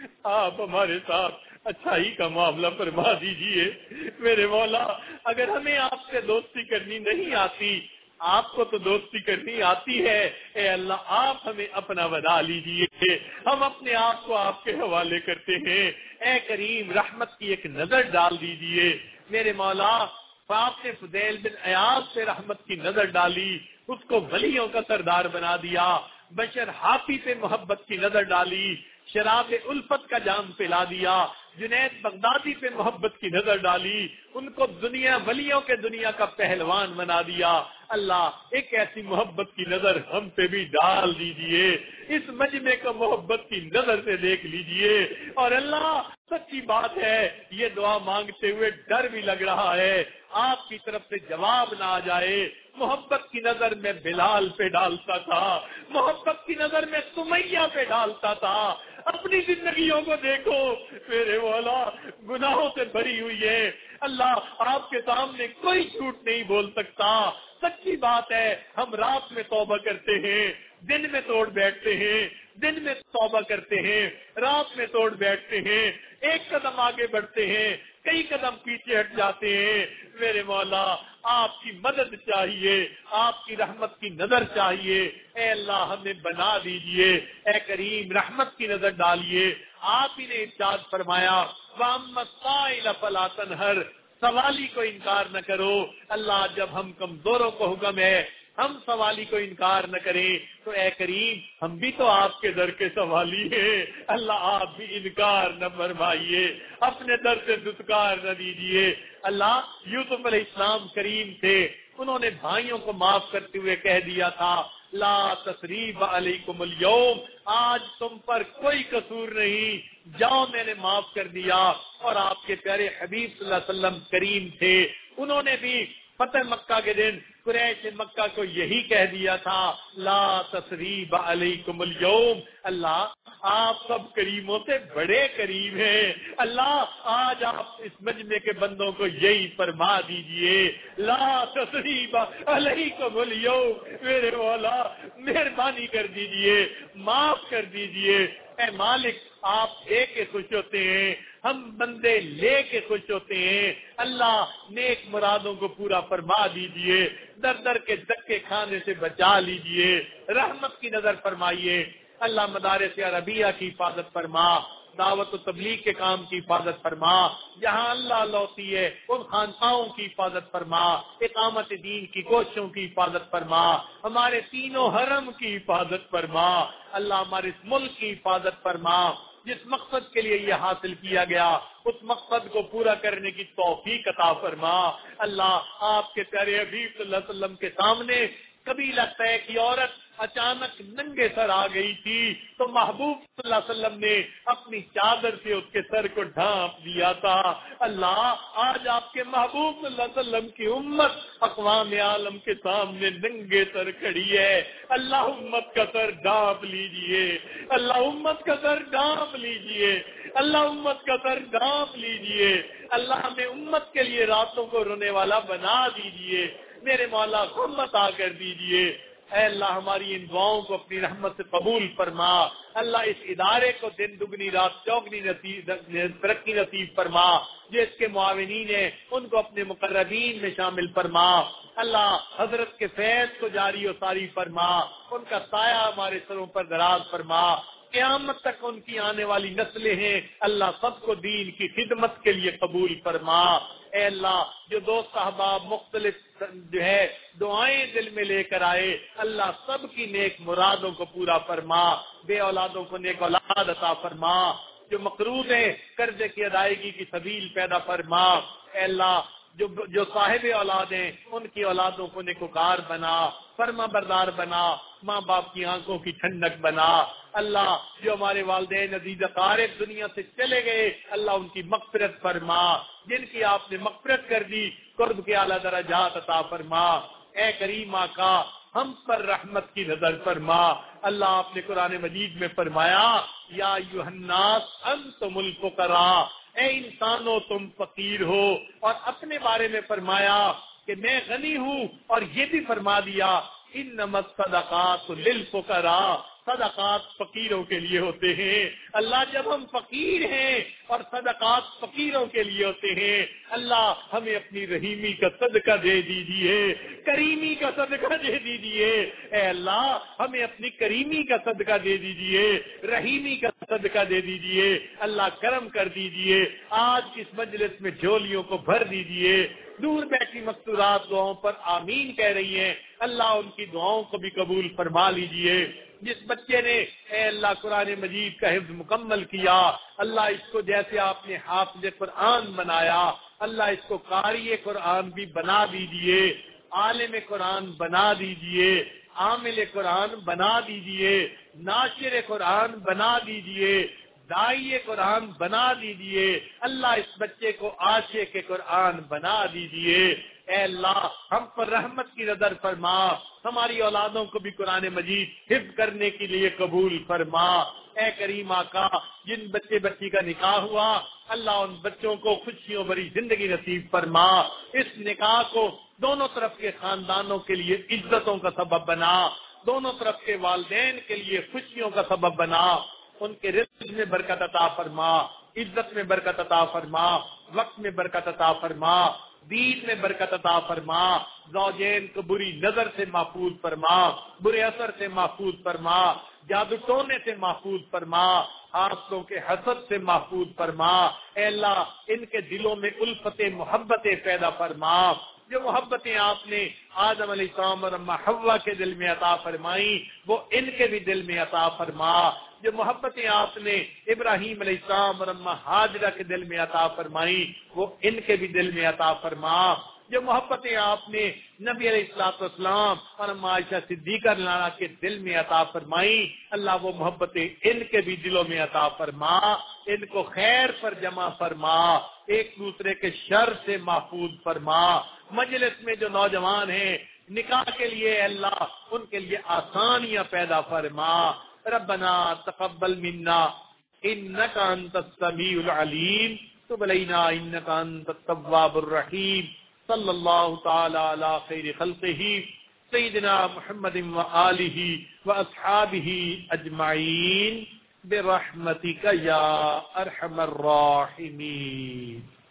آپ ہمارے ساتھ اچھائی کا معاملہ فرما دیجئے۔ میرے مولا، اگر ہمیں آپ سے دوستی کرنی نہیں آتی، آپ کو تو دوستی کرنی آتی ہے، اے اللہ آپ ہمیں اپنا بنا لیجئے، ہم اپنے آپ کو آپ کے حوالے کرتے ہیں۔ اے کریم، رحمت کی ایک نظر ڈال دیجئے۔ میرے مولا، آپ نے فضیل بن عیاض سے رحمت کی نظر ڈالی، اس کو ولیوں کا سردار بنا دیا۔ بشر حافی پہ محبت کی نظر ڈالی، شراب الفت کا جام پلا دیا۔ جنید بغدادی پہ محبت کی نظر ڈالی، ان کو دنیا ولیوں کے دنیا کا پہلوان بنا دیا۔ اللہ، ایک ایسی محبت کی نظر ہم پہ بھی ڈال دیجئے، اس مجمع کو محبت کی نظر سے دیکھ لیجئے۔ اور اللہ، سچی بات ہے، یہ دعا مانگتے ہوئے ڈر بھی لگ رہا ہے آپ کی طرف سے جواب نہ آ جائے۔ محبت کی نظر میں بلال پہ ڈالتا تھا، محبت کی نظر میں سمیہ پہ ڈالتا تھا۔ اپنی زندگیوں کو دیکھو میرے مولا، گناہوں سے بھری ہوئی ہے۔ اللہ، آپ کے سامنے کوئی جھوٹ نہیں بول سکتا۔ سچی بات ہے، ہم رات میں توبہ کرتے ہیں، دن میں توڑ بیٹھتے ہیں، دن میں توبہ کرتے ہیں، رات میں توڑ بیٹھتے ہیں، ایک قدم آگے بڑھتے ہیں، کئی قدم پیچھے ہٹ جاتے ہیں۔ میرے مولا، آپ کی مدد چاہیے، آپ کی رحمت کی نظر چاہیے۔ اے اللہ، ہمیں بنا دیجئے۔ اے کریم، رحمت کی نظر ڈالیے۔ آپ ہی نے ارشاد فرمایا، وَأَمَّا السَّائِلَ فَلَا تَنْهَرْ، سوالی کو انکار نہ کرو۔ اللہ، جب ہم کمزوروں کو حکم ہے ہم سوالی کو انکار نہ کریں تو اے کریم ہم بھی تو آپ کے در کے سوالی ہیں، اللہ آپ بھی انکار نہ فرمائیے، اپنے در سے دھتکار نہ دیجیے۔ اللہ یوسف علیہ السلام کریم تھے، انہوں نے بھائیوں کو معاف کرتے ہوئے کہہ دیا تھا لا تثریب علیکم اليوم، آج تم پر کوئی قصور نہیں، جاؤ میں نے معاف کر دیا۔ اور آپ کے پیارے حبیب صلی اللہ علیہ وسلم کریم تھے، انہوں نے بھی فتح مکہ کے دن قریش مکہ کو یہی کہہ دیا تھا لا تثریب علیکم اليوم، اللہ آپ سب کریموں سے بڑے کریم ہیں، اللہ آج آپ اس مجمع کے بندوں کو یہی فرما دیجئے لا تثریب علیکم اليوم، میرے مولا مہربانی کر دیجئے، معاف کر دیجئے۔ اے مالک آپ دے کے خوش ہوتے ہیں، ہم بندے لے کے خوش ہوتے ہیں، اللہ نیک مرادوں کو پورا فرما دیجئے، در در کے دھکے کھانے سے بچا لیجئے، رحمت کی نظر فرمائیے۔ اللہ مدارس عربیہ کی حفاظت فرما، دعوت و تبلیغ کے کام کی حفاظت فرما، جہاں اللہ لوتی ہے ان خانقاہوں کی حفاظت فرما، اقامت دین کی کوششوں کی حفاظت فرما، ہمارے تینوں حرم کی حفاظت فرما، اللہ ہمارے اس ملک کی حفاظت فرما، جس مقصد کے لیے یہ حاصل کیا گیا اس مقصد کو پورا کرنے کی توفیق عطا فرما۔ اللہ آپ کے پیارے حبیب صلی اللہ علیہ وسلم کے سامنے قبیلہ طے کی عورت اچانک ننگے سر آ گئی تھی تو محبوب صلی اللہ علیہ وسلم نے اپنی چادر سے اس کے سر کو ڈھانپ دیا تھا۔ اللہ آج آپ کے محبوب صلی اللہ علیہ وسلم کی امت اقوام عالم کے سامنے ننگے سر کھڑی ہے، اللہ امت کا سر ڈھانپ لیجئے، اللہ امت کا سر ڈھانپ لیجئے، اللہ امت کا سر ڈھانپ لیجئے، اللہ ہمیں امت کے لیے راتوں کو رونے والا بنا دیجئے، میرے مولا غم عطا کر دیجئے۔ اے اللہ ہماری ان دعاؤں کو اپنی رحمت سے قبول فرما، اللہ اس ادارے کو دن دگنی رات چوگنی نصیب ترقی نصیب فرما، جس کے معاونین ہیں ان کو اپنے مقربین میں شامل فرما، اللہ حضرت کے فیض کو جاری و ساری فرما، ان کا سایہ ہمارے سروں پر دراز فرما، قیامت تک ان کی آنے والی نسلیں ہیں اللہ سب کو دین کی خدمت کے لیے قبول فرما۔ اے اللہ جو دوست احباب مختلف جو ہے دعائیں دل میں لے کر آئے اللہ سب کی نیک مرادوں کو پورا فرما، بے اولادوں کو نیک اولاد عطا فرما، جو مقروض ہیں قرضے کی ادائیگی کی سبیل پیدا فرما، اے اللہ جو جو صاحب اولاد ہیں ان کی اولادوں کو نیکوکار بنا، فرما بردار بنا، ماں باپ کی آنکھوں کی ٹھنڈک بنا، اللہ جو ہمارے والدین عزیز اقارب دنیا سے چلے گئے اللہ ان کی مغفرت فرما، جن کی آپ نے مغفرت کر دی قرب کے اعلیٰ درجات عطا فرما۔ اے کریم آقا ہم پر رحمت کی نظر فرما، اللہ آپ نے قرآن مجید میں فرمایا یا ایھا الناس انتم الفقراء، اے انسانوں تم فقیر ہو، اور اپنے بارے میں فرمایا کہ میں غنی ہوں، اور یہ بھی فرما دیا انما الصدقات للفقراء، صدقات فقیروں کے لیے ہوتے ہیں۔ اللہ جب ہم فقیر ہیں اور صدقات فقیروں کے لیے ہوتے ہیں اللہ ہمیں اپنی رحیمی کا صدقہ دے دیجیے، کریمی کا صدقہ دے دیجیے، اے اللہ ہمیں اپنی کریمی کا صدقہ دے دیجیے، رحیمی کا صدقہ دے دیجیے، اللہ کرم کر دیجیے، آج اس مجلس میں جھولیوں کو بھر دیجیے، دور بیٹھی مستورات دعاؤں پر آمین کہہ رہی ہیں اللہ ان کی دعاؤں کو بھی قبول فرما لیجیے۔ جس بچے نے اے اللہ قرآن مجید کا حفظ مکمل کیا اللہ اس کو جیسے آپ نے حافظ قرآن بنایا اللہ اس کو قاری قرآن بھی بنا دیجیے، عالم قرآن بنا دیجیے، عامل قرآن بنا دیجیے، ناشر قرآن بنا دیجیے، داعی قرآن بنا دیجیے، اللہ اس بچے کو عاشق قرآن بنا دیجیے۔ اے اللہ ہم پر رحمت کی نظر فرما، ہماری اولادوں کو بھی قرآن مجید حفظ کرنے کے لیے قبول فرما۔ اے کریم آقا جن بچے بچی کا نکاح ہوا اللہ ان بچوں کو خوشیوں بھری زندگی نصیب فرما، اس نکاح کو دونوں طرف کے خاندانوں کے لیے عزتوں کا سبب بنا، دونوں طرف کے والدین کے لیے خوشیوں کا سبب بنا، ان کے رزق میں برکت عطا فرما، عزت میں برکت عطا فرما، وقت میں برکت عطا فرما، دین میں برکت عطا فرما، زوجین کو بری نظر سے محفوظ فرما، برے اثر سے محفوظ فرما، جادو ٹونے سے محفوظ فرما، حاسدوں کے حسد سے محفوظ فرما، اے اللہ ان کے دلوں میں الفت محبت پیدا فرما، جو محبتیں آپ نے آدم علیہ السلام اور اماں حوا کے دل میں عطا فرمائی وہ ان کے بھی دل میں عطا فرما، جو محبتیں آپ نے ابراہیم علیہ السلام اور اماں ہاجرہ کے دل میں عطا فرمائی وہ ان کے بھی دل میں عطا فرما، جو محبتیں آپ نے نبی علیہ الصلوۃ والسلام اور اماں عائشہ صدیقہ لانا کے دل میں عطا فرمائی، اللہ وہ محبتیں ان کے بھی دلوں میں عطا فرما، ان کو خیر پر جمع فرما، ایک دوسرے کے شر سے محفوظ فرما۔ مجلس میں جو نوجوان ہیں نکاح کے لیے اللہ ان کے لیے آسانیاں پیدا فرما۔ ربنا تقبل منا انك انت السميع العليم تب علينا انك انت التواب الرحيم صلى الله تعالى على خير خلقه سيدنا محمد وآله وأصحابه أجمعين برحمتك يا أرحم الراحمين۔